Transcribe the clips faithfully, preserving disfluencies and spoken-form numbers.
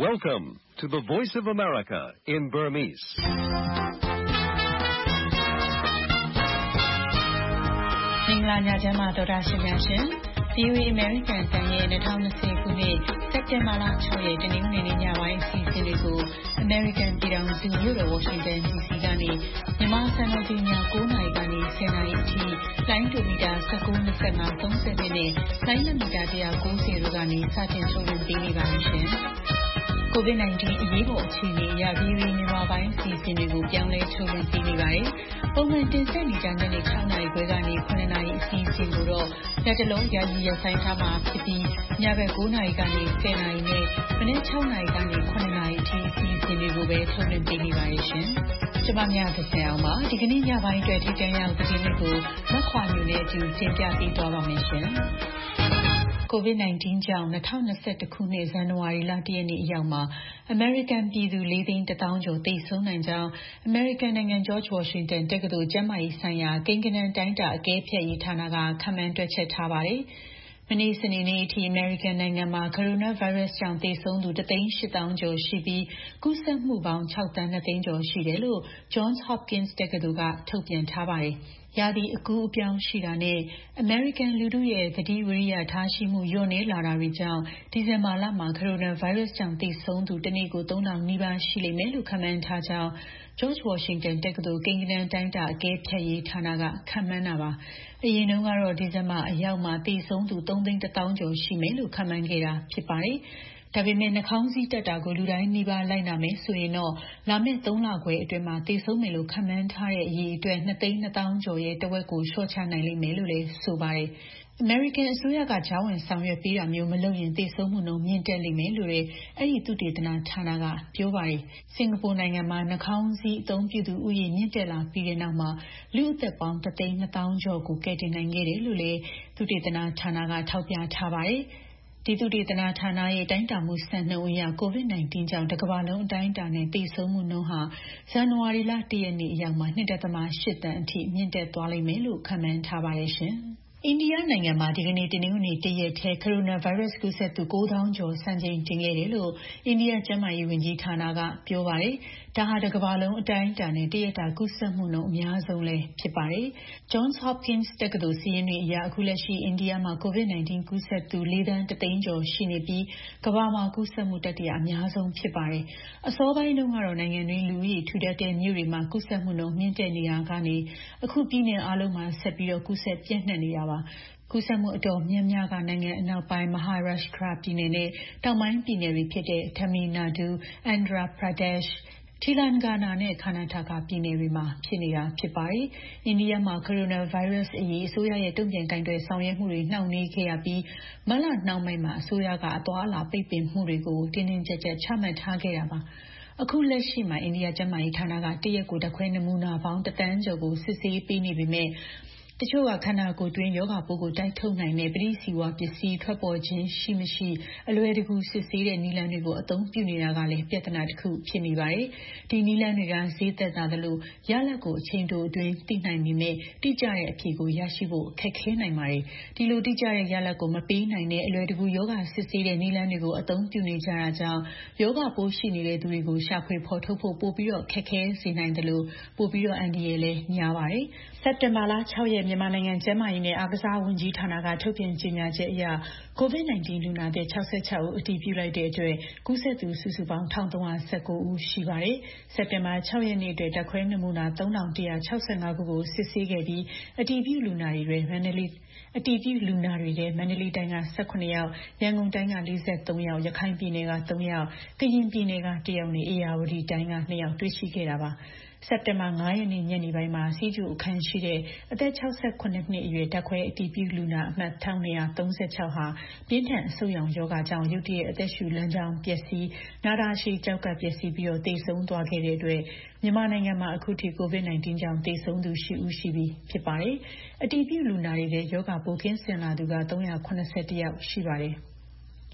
Welcome to the Voice of America in Burmese. ။မင်္ဂလာညချမ်းပါဒေါက်တာရှင်များရှင်။ ဗီ အို အေ American တန်ရဲ့twenty twentyခုနှစ်စက်တင်ဘာလsixရက်တနင်္ဂနွေနေ့ညပိုင်းအစီအစဉ်တွေကို American ပြည်ထောင်စုမြို့တော် Washington ဒီ စီ ကနေမြန်မာစံတော်ချိန်ညnineနာရီကနေtenနာရီအထိလိုင်းဒိုမီတာnineteen, twenty-five, thirtyနဲ့လိုင်းမီတာone ninetyတို့ကနေစတင်ထုတ်လွှင့်ပေးနေပါပြီရှင်။ကိုဗစ်nineteen အရေးပေါ်အခြေအနေအရ ဗီ အို အေ မြန်မာပိုင်းအစီအစဉ်တွေကိုပြောင်းလဲထုတ်လွှင့်ပေးနေပါတယ်။ပုံမှန်တင်ဆက်နေကြတဲ့sixနာရီခွဲကနေsevenနာရီအစီအစဉ်ကိုတော့လက်တလုံးယာယီရပ်ဆိုင်းထားမှာဖြစ်ပြီးညဘက်nineနာရီကနေtenနာရီနဲ့မနက်sixနာရီကနေsevenနာရီအထိအစီအစဉ်တွေကိုပဲထုတ်လွှင့်ပေးနေပါတယ်ရှင်။ကျွန်မများသစံအောင်ပါဒီကနေ့ညပိုင်းအတွက်ထိတန်းရောက်သတင်းတွေကိုမခွာညိုနဲ့အတူတင်ပြပေးသွားပါမယ်ရှင်။ကိုဗစ်nineteenကြောင့်twenty twenty-oneခုနှစ်ဇန်နဝါရီလoneရက်နေ့အရောက်မှာအမေရိကန်ပြည်သူfourသိန်းoneသောင်းကျော်သေဆုံးနိုင်ကြောင်းအမေရိကန်နိုင်ငံ George Washington တက္ကသိုလ်ကျန်းမာရေးဆိုင်ရာကိန်းဂဏန်းတိုင်းတာအကဲဖြတ်ရေးဌာနကခန့်မှန်းတွက်ချက်ထားပါတယ်။မနေ့စနေနေ့အထိအမေရိကန်နိုင်ငံမှာကိုရိုနာဗိုင်းရပ်စ်ကြောင့်သေဆုံးသူoneသိန်းeightသောင်းကျော်ရှိပြီးကူးစက်မှုပေါင်းsixသန်းtwoသိန်းကျော်ရှိတယ်လို့ Johns Hopkins တက္ကသိုလ်ကထုတ်ပြန်ထားပါတယ်။ရာသီအကူးအပြောင်းရှိတာနဲ့အမေရိကန်လူထုရဲ့သတိဝိရိယထားရှိမှုလျော့နည်းလာတာတွေကြောင့်ဒီဇင်ဘာလမှာကိုရိုနာဗိုင်းရပ်စ်ကြောင့်သေဆုံးသူတစ်နေ့ကိုthree thousandနီးပါးရှိလိမ့်မယ်လို့ခန့်မှန်းထားကြောင်း George Washington တက္ကသိုလ်ကိန်းဂဏန်းတိုင်းတာအကဲဖြတ်ရေးဌာနကခန့်မှန်းတာပါ။အရင်တုန်းကတော့ဒီဇင်ဘာအရောက်မှာသေဆုံးသူthreeသိန်းoneသောင်းကျော်ရှိမယ်လို့ခန့်မှန်းခဲ့တာဖြစ်ပါတယ်။ဒါပေမဲ့နှာခေါင်းစည်းတပ်တာကိုလူတိုင်းနီးပါးလိုက်နာမယ်ဆိုရင်တော့လာမယ့်threeလခွဲအတွင်းမှာသေဆုံးမယ်လို့ခန့်မှန်းထားတဲ့အရေအတွက်twoသိန်းtwoသောင်းကျော်ရဲ့တဝက်ကိုလျှော့ချနိုင်လိမ့်မယ်လို့လည်းဆိုပါတယ်။အမေရိကန်အစိုးရကကြားဝင်ဆောင်ရွက်ပေးတာမျိုးမလုပ်ရင်သေဆုံးမှုနှုန်းမြင့်တက်လိမ့်မယ်လို့လည်းအဲ့ဒီသုတေသနဌာနကပြောပါတယ်။စင်ကာပူနိုင်ငံမှာနှာခေါင်းစည်းအသုံးပြုသူဦးရေမြင့်တက်လာပြီးတဲ့နောက်မှာလူအသက်ပေါင်းoneသိန်းtwoသောင်းကျော်ကိုကယ်တင်နိုင်ခဲ့တယ်လို့လည်းသုတေသနဌာနကထောက်ပြထားပါတယ်။ဒီသုတေသနဌာနရဲ့တိုင်းတာမှုစံနှုန်းအရကိုဗစ်nineteenကြောင့်တစ်ကမ္ဘာလုံးအတိုင်းအတာနဲ့သေဆုံးမှုနှုန်းဟာဇန်နဝါရီလoneရက်နေ့အရောက်မှာtwo point eightသန်းအထိမြင့်တက်သွားလိမ့်မယ်လို့ခန့်မှန်းထားပါတယ်ရှင်။အိန္ဒိယနိုင်ငံမှာဒီကနေ့တနင်္ဂနွေတစ်ရက်ထဲကိုရိုနာဗိုင်းရပ်စ်ကူးစက်သူnine thousandကျော်စံချိန်တင်ခဲ့တယ်လို့အိန္ဒိယကျန်းမာရေးဝန်ကြီးဌာနကပြောပါတယ်။ဒါဟာတစ်ကမ္ဘာလုံးအတိုင်းအတာနဲ့တရက်တာကူးစက်မှုနှုန်းအများဆုံးလည်းဖြစ်ပါတယ်။ Johns Hopkins တက္ကသိုလ်စာရင်းတွေအရအခုလက်ရှိအိန္ဒိယမှာကိုဗစ်nineteenကူးစက်သူfourသန်းoneသိန်းကျော်ရှိနေပြီးကမ္ဘာမှာကူးစက်မှုတတိယအများဆုံးဖြစ်ပါတယ်။အစောပိုင်းတုန်းကတော့နိုင်ငံတွင်းလူဦးရေထူထပ်တဲ့မြို့တွေမှာကူးစက်မှုနှုန်းမြင့်တက်နေတာကနေအခုပြည်နယ်အားလုံးမှာဆက်ပြီးတော့ကူးစက်ပြန့်နှံ့နေတာပါ။ကူးစက်မှုအတော်များများကနိုင်ငံအနောက်ပိုင်း Maharashtra ပြည်နယ်နဲ့တောင်ပိုင်းပြည်နယ်တွေဖြစ်တဲ့ Tamil Nadu, Andhra Pradesh, Telangana နဲ့ Karnataka ပြည်နယ်တွေမှာဖြစ်နေတာဖြစ်ပါတယ်။အိန္ဒိယမှာကိုရိုနာဗိုင်းရပ်စ်အရေးအစိုးရရဲ့တုံ့ပြန်ကိုင်တွယ်ဆောင်ရွက်မှုတွေနှောင့်နှေးခဲ့ရပြီးမတ်လနှောင်းပိုင်းမှာအစိုးရကအသွားအလာပိတ်ပင်မှုတွေကိုတင်းတင်းကျပ်ကျပ်ချမှတ်ထားခဲ့တာပါ။အခုလက်ရှိမှာအိန္ဒိယကျန်းမာရေးဌာနကတရက်ကိုဓာတ်ခွဲနမူနာပေါင်းoneသန်းကျော်ကိုစစ်ဆေးပေးနေပေမဲ့တချို့ကခန္ဓာကိုယ်တွင်းယောဂပိုးကိုတိုက်ထုတ်နိုင်တဲ့ပဋိစီဝါပစ္စည်းထွက်ပေါ်ခြင်းရှိမရှိအလွယ်တကူစစ်ဆေးတဲ့နည်းလမ်းတွေကိုအသုံးပြုနေတာကလည်းပြဿနာတစ်ခုဖြစ်နေပါတယ်။ဒီနည်းလမ်းတွေကဈေးသက်သာသလိုရလဒ်ကိုအချိန်တိုအတွင်းသိနိုင်ပေမဲ့တိကျတဲ့အဖြေကိုရရှိဖို့ခက်ခဲနိုင်ပါတယ်။ဒီလိုတိကျတဲ့ရလဒ်ကိုမပေးနိုင်တဲ့အလွယ်တကူယောဂစစ်ဆေးတဲ့နည်းလမ်းတွေကိုအသုံးပြုနေကြတာကြောင့်ယောဂပိုးရှိနေတဲ့သူတွေကိုရှာဖွေဖော်ထုတ်ဖို့ပိုပြီးတော့ခက်ခဲစေနိုင်တယ်လို့ပိုပြီးတော့အန္တရာယ်လည်းများပါတယ်။စက်တင်ဘာလsixရက်မြန်မာနိုင်ငံကျန်းမာရေးနဲ့အားကစားဝန်ကြီးဌာနကထုတ်ပြန်ကြေညာချက်အရကိုဗစ်nineteenလူနာသစ်sixty-sixဦးအတည်ပြုလိုက်တဲ့အတွက်ကူးစက်သူစုစုပေါင်းone thousand three hundred nineteenဦးရှိပါတယ်။စက်တင်ဘာsixရက်နေ့အတွက်ဓာတ်ခွဲနမူနာthree thousand one hundred sixty-fiveခုကိုစစ်ဆေးခဲ့ပြီးအတည်ပြုလူနာတွေထဲမန္တလေးအတည်ပြုလူနာတွေထဲမန္တလေးတိုင်းကseventeenယောက်ရန်ကုန်တိုင်းကforty-threeယောက်ရခိုင်ပြည်နယ်ကthreeယောက်ကရင်ပြည်နယ်ကoneယောက်နဲ့ဧရာဝတီတိုင်းကtwoယောက်တွေ့ရှိခဲ့တာပါ။စက်တင်ဘာfiveရက်နေ့ညနေပိုင်းမှာစီးကျူအခန်းရှိတဲ့အသက်sixty-sevenနှစ်အရွယ်ဓာတ်ခွဲအတည်ပြုလူနာအမှတ်twelve thirty-sixဟာပြင်းထန်အဆုတ်ရောင်ယောဂကြောင့်ရုတ်တရက်အသက်ရှူလမ်းကြောင်းပျက်စီးနာတာရှည်ကြောက်ကပ်ပျက်စီးပြီးတော့သေဆုံးသွားခဲ့တဲ့အတွက်မြန်မာနိုင်ငံမှာအခုထိကိုဗစ်nineteenကြောင့်သေဆုံးသူeightဦးရှိပြီဖြစ်ပါတယ်။အတည်ပြုလူနာတွေထဲယောဂပိုးကင်းစင်လာသူကthree hundred seventy-oneယောက်ရှိပါတယ်။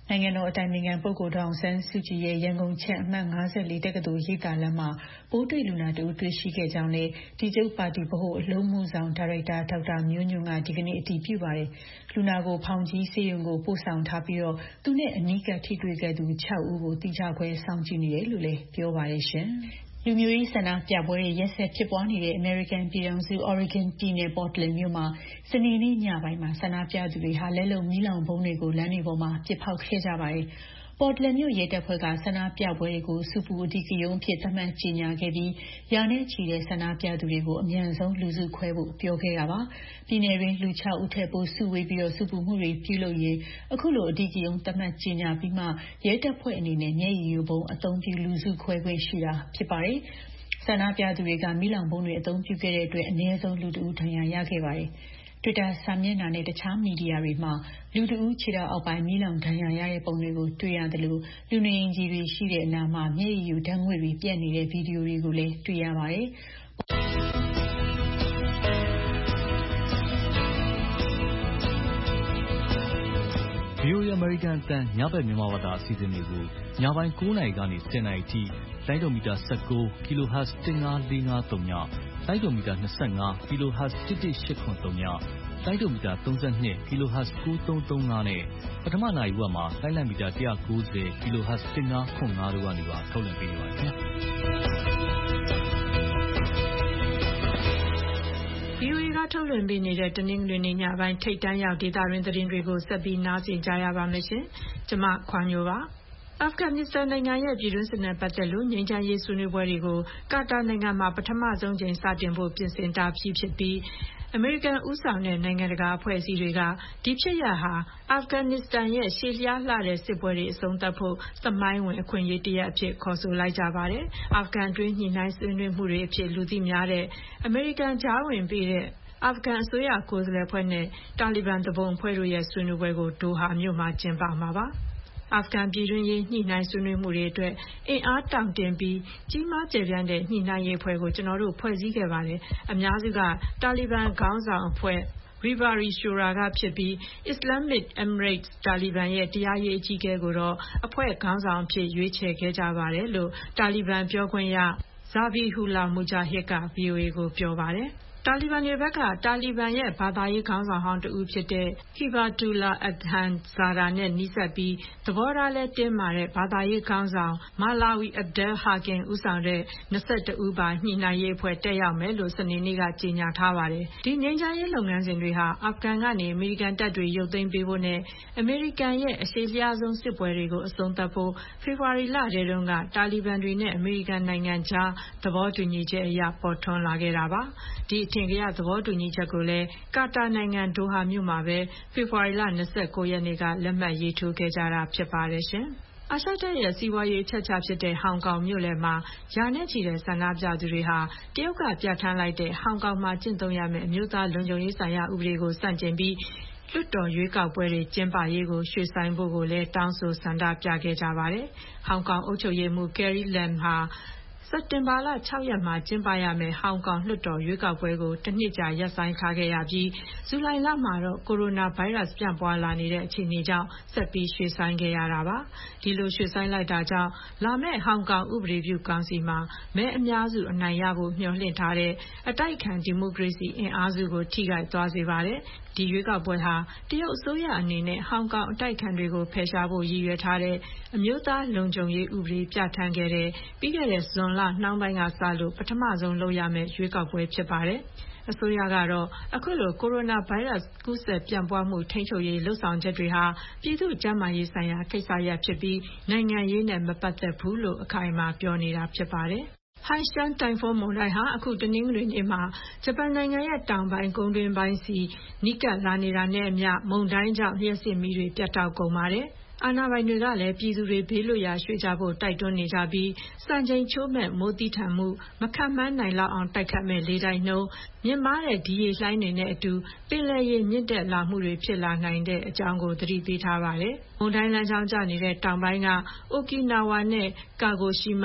နိုင်ငံတော်အတိုင်ပင်ခံပုဂ္ဂိုလ်ဒေါ်အောင်ဆန်းစုကြည်ရဲ့ရန်ကုန်ချက်အမှတ်၅၄တက္ကသိုလ်ရိပ်သာလမ်းမှာပိုးတွေ့လူနာတဦးတွေ့ရှိခဲ့ကြောင်းလည်းဒီကျုပ်ပါတီဗဟိုအလုံးမှုဆောင်ဒါရိုက်တာဒေါက်တာမျိုးညွန့်ကဒီကနေ့အတည်ပြုပါတယ်။လူနာကိုဖောင်ကြီးဆေးရုံကိုပို့ဆောင်ထားပြီးတော့သူနဲ့အနီးကပ်ထိတွေ့ခဲ့သူ၆ဦးကိုတိကျခွဲစောင့်ကြည့်နေတယ်လို့လည်းပြောပါတယ်ရှင်။လူမျိုးရေးဆန္ဒပြပွဲတွေရက်ဆက်ဖြစ်ပွားနေတဲ့အမေရိကန်ပြည်ထောင်စု Oregon ပြည်နယ် Portland မြို့မှာစနေနေ့ညပိုင်းမှာဆန္ဒပြသူတွေဟာလက်လုံမီးလောင်ဗုံးတွေကိုလမ်းတွေပေါ်မှာပစ်ဖောက်ခဲ့ကြပါတယ်။ Portland မြို့ရဲတပ်ဖွဲ့ကဆန္ဒပြပွဲတွေကိုစူပူအဓိကရုဏ်းအဖြစ်သတ်မှတ်ကြေညာခဲ့ပြီးရာနဲ့ချီတဲ့ဆန္ဒပြသူတွေကိုအမြန်ဆုံးလူစုခွဲဖို့ပြောခဲ့တာပါ။ပြည်နယ်တွင်းလူ၆ဦးထက်ပိုစုဝေးပြီးစူပူမှုတွေပြုလုပ်ရင်အခုလိုအဓိကရုဏ်းသတ်မှတ်ကြေညာပြီးမှရဲတပ်ဖွဲ့အနေနဲ့မျက်ရည်ယိုဗုံးအသုံးပြုလူစုခွဲခွင့်ရှိတာဖြစ်ပါတယ်။ဆန္ဒပြသူတွေကမီးလောင်ဗုံးတွေအသုံးပြုခဲ့တဲ့အတွက်အနည်းဆုံးလူတဦးဒဏ်ရာရခဲ့ပါတယ်။ Twitter စာမျက်နှာနဲ့တခြားမီဒီယာတွေမှာလူတဦးခြေထောက်အောက်ပိုင်းမီးလောင်ဒဏ်ရာရတဲ့ပုံတွေကိုတွေ့ရတယ်လို့လူနေအိမ်ကြီးတွေရှိတဲ့အနားမှာမျက်ရည်ယိုဓာတ်ငွေ့တွေပြတ်နေတဲ့ဗီဒီယိုတွေကိုလည်းတွေ့ရပါတယ်။ဗွီအိုအေ American အသံညဘက်မြန်မာဘာသာအစီအစဉ်တွေကိုညပိုင်း၉နာရီကနေ၁၀နာရီအထိလိုင်းဒိုမီတာ၁၉ kHz ၁၅၄၅၃ညလိုင်းဒိုမီတာ၂၅ kHz ၁၁၈၇၃ညလိုင်းဒိုမီတာ၃၂ kHz ၉၃၃၅နဲ့ပထမနာရီဝက်မှာလိုင်းလံမီတာ၁၉၀ kHz ၁၅ခွန်၅တို့ကနေပါထုတ်လွှင့်ပေးနေပါတယ်ခင်ဗျာဗီအိုအေကထုတ်လွှင့်ပေးနေတဲ့တနင်္ဂနွေနေ့ညပိုင်းထိတ်တန်းရောက်ဒေသရင်းသတင်းတွေကိုဆက်ပြီးနားဆင်ကြရပါမယ်ရှင်။ကျွန်မခွန်မျိုးပါ။အာဖဂန်နစ္စတန်နိုင်ငံရဲ့ပြည်တွင်းစစ်နဲ့ပတ်သက်လို့ငြိမ်းချမ်းရေးဆွေးနွေးပွဲတွေကိုကာတာနိုင်ငံမှာပထမဆုံးချိန်စတင်ဖို့ပြင်ဆင်တာဖြစ်ပြီးအမေရိကန်ဦးဆောင်တဲ့နိုင်ငံတကာအဖွဲ့အစည်းတွေကဒီဖြစ်ရပ်ဟာအာဖဂန်နစ္စတန်ရဲ့ရှေ့လျားလှတဲ့စစ်ပွဲတွေအဆုံးသတ်ဖို့သမိုင်းဝင်အခွင့်အရေးတစ်ရပ်အဖြစ်ခေါ်ဆိုလိုက်ကြပါတယ်။အာဖဂန်တွင်းညှိနှိုင်းဆွေးနွေးမှုတွေအဖြစ်လူသိများတဲ့အမေရိကန်ကြားဝင်ပေးတဲ့အာဖဂန်အစိုးရကိုယ်စားလှယ်အဖွဲ့နဲ့တာလီဘန်တဘုံအဖွဲ့တို့ရဲ့ဆွေးနွေးပွဲကိုဒိုဟာမြို့မှာကျင်းပမှာပါ။အာဖဂန်ပြည်တွင်းရေးညှိနှိုင်းဆွေးနွေးမှုတွေအတွက်အင်အားတောင့်တင်းပြီးကြီးမားကျယ်ပြန့်တဲ့ညှိနှိုင်းရေးအဖွဲ့ကိုကျွန်တော်တို့ဖွဲ့စည်းခဲ့ပါတယ်။အများစုကတာလီဘန်ခေါင်းဆောင်အဖွဲ့Ribari Shura ကဖြစ်ပြီး Islamic Emirates တာလီဘန်ရဲ့တရားရေးအကြီးအကဲကိုတော့အဖွဲ့ခေါင်းဆောင်အဖြစ်ရွေးချယ်ခဲ့ကြပါတယ်လို့တာလီဘန်ပြောခွင့်ရ Zabihullah Mujahid က ဗွီအိုအေကိုပြောပါတယ်။တာလီဘန်တွေဘက်ကတာလီဘန်ရဲ့ဘာသာရေးခေါင်းဆောင်ဟောင်းတဦးဖြစ်တဲ့ Hibatullah Adhan Zada နဲ့နီးစပ်ပြီးသဘောထားလဲတင်းမာတဲ့ဘာသာရေးခေါင်းဆောင် Malawi Abdel Hakim ဦးဆောင်တဲ့၂၁ဦးပါညှိနှိုင်းရေးအဖွဲ့တက်ရောက်မယ်လို့စနေနေ့ကကြေညာထားပါတယ်။ဒီငြိမ်းချမ်းရေးလုပ်ငန်းစဉ်တွေဟာအာဖဂန်ကနေအမေရိကန်တပ်တွေရုပ်သိမ်းပေးဖို့နဲ့အမေရိကန်ရဲ့အရှေ့လျားဆုံးစစ်ပွဲတွေကိုအဆုံးသတ်ဖို့ဖေဖော်ဝါရီလထဲတုန်းကတာလီဘန်တွေနဲ့အမေရိကန်နိုင်ငံကြားသဘောတူညီချက်အရပေါ်ထွန်းလာခဲ့တာပါ။ဒီအထင်ကရသဘောတူညီချက်ကိုလည်းကာတာနိုင်ငံဒိုဟာမြို့မှာပဲဖေဖော်ဝါရီလ၂၉ရက်နေ့ကလက်မှတ်ရေးထိုးခဲ့ကြတာဖြစ်ပါတယ်ရှင်။အာရှတိုက်ရဲ့စီးပွားရေးအချက်အခြာဖြစ်တဲ့ဟောင်ကောင်မြို့လယ်မှာရာနဲ့ချီတဲ့ဆန္ဒပြသူတွေဟာတရုတ်ကပြဋ္ဌာန်းလိုက်တဲ့ဟောင်ကောင်မှာကျင့်သုံးရမယ့်အမျိုးသားလုံခြုံရေးဆိုင်ရာဥပဒေကိုဆန့်ကျင်ပြီးလွှတ်တော်ရွေးကောက်ပွဲတွေကျင်းပရေးကိုရွှေ့ဆိုင်းဖို့ကိုလည်းတောင်းဆိုဆန္ဒပြခဲ့ကြပါတယ်။ဟောင်ကောင်အုပ်ချုပ်ရေးမှူး Carrie Lam ဟာစက်တင်ဘာလ၆ရက်မှာကျင်းပရမယ့်ဟောင်ကောင်လွှတ်တော်ရွေးကောက်ပွဲကိုတစ်နှစ်ကြာရပ်ဆိုင်းထားခဲ့ရပြီးဇူလိုင်လမှာတော့ကိုရိုနာဗိုင်းရပ်စ်ပြန့်ပွားလာနေတဲ့အခြေအနေကြောင့်ဆက်ပြီးရွှေ့ဆိုင်းခဲ့ရတာပါ။ဒီလိုရွှေ့ဆိုင်းလိုက်တာကြောင့်လာမယ့်ဟောင်ကောင်ဥပဒေပြုကောင်စီမှာမဲအများစုအနိုင်ရဖို့မျှော်လင့်ထားတဲ့အတိုက်အခံဒီမိုကရေစီအင်အားစုကိုထိခိုက်သွားစေပါတယ်။ဒီရွေးကောက်ပွဲဟာတရုတ်အစိုးရအနေနဲ့ဟောင်ကောင်အတိုက်အခံတွေကိုဖယ်ရှားဖို့ရည်ရွယ်ထားတဲ့အမျိုးသားလုံခြုံရေးဥပဒေပြဋ္ဌာန်းခဲ့တဲ့ပြီးခဲ့တဲ့ဇွန်လနှောင်းပိုင်းကစလို့ပထမဆုံးလုပ်ရမယ့်ရွေးကောက်ပွဲဖြစ်ပါတယ်။အစိုးရကတော့အခုလိုကိုရိုနာဗိုင်းရပ်စ်ကူးစက်ပြန့်ပွားမှုထိန်းချုပ်ရေးလှုံ့ဆော်ချက်တွေဟာပြည်သူ့ကျန်းမာရေးဆိုင်ရာကိစ္စရပ်ဖြစ်ပြီးနိုင်ငံရေးနဲ့မပတ်သက်ဘူးလို့အခိုင်အမာပြောနေတာဖြစ်ပါတယ်။ဟိုင်ရှန်တိုင်ဖွန်းမုန်တိုင်းဟာအခုတနင်္ဂနွေနေ့မှာဂျပန်နိုင်ငံရဲ့တောင်ပိုင်းကုန်းတွင်းပိုင်းစီနီးကပ်လာနေတာနဲ့အမျှမုန်တိုင်းကြောင့်လျှပ်စစ်မီးတွေပြတ်တောက်ကုန်ပါတယ်။အာဏာပိုင်တွေကလည်းပြည်သူတွေဘေးလွတ်ရာရွှေ့ကြဖို့တိုက်တွန်းနေကြပြီးစံချိန်ချိုးမဲ့မိုးသီးထန်မှုမခန့်မှန်းနိုင်လောက်အောင်တိုက်ခတ်မဲ့လေတိုက်နှုန်းမြင့်မားတဲ့ဒီရေလှိုင်းတွေနဲ့အတူပင်လယ်ရေမြင့်တက်လာမှုတွေဖြစ်လာနိုင်တဲ့အကြောင်းကိုသတိပေးထားပါတယ်။မုန်တိုင်းလမ်းကြောင်းကျနေတဲ့တောင်ပိုင်းကအိုကီနာဝါနဲ့ကာဂိုရှိမာ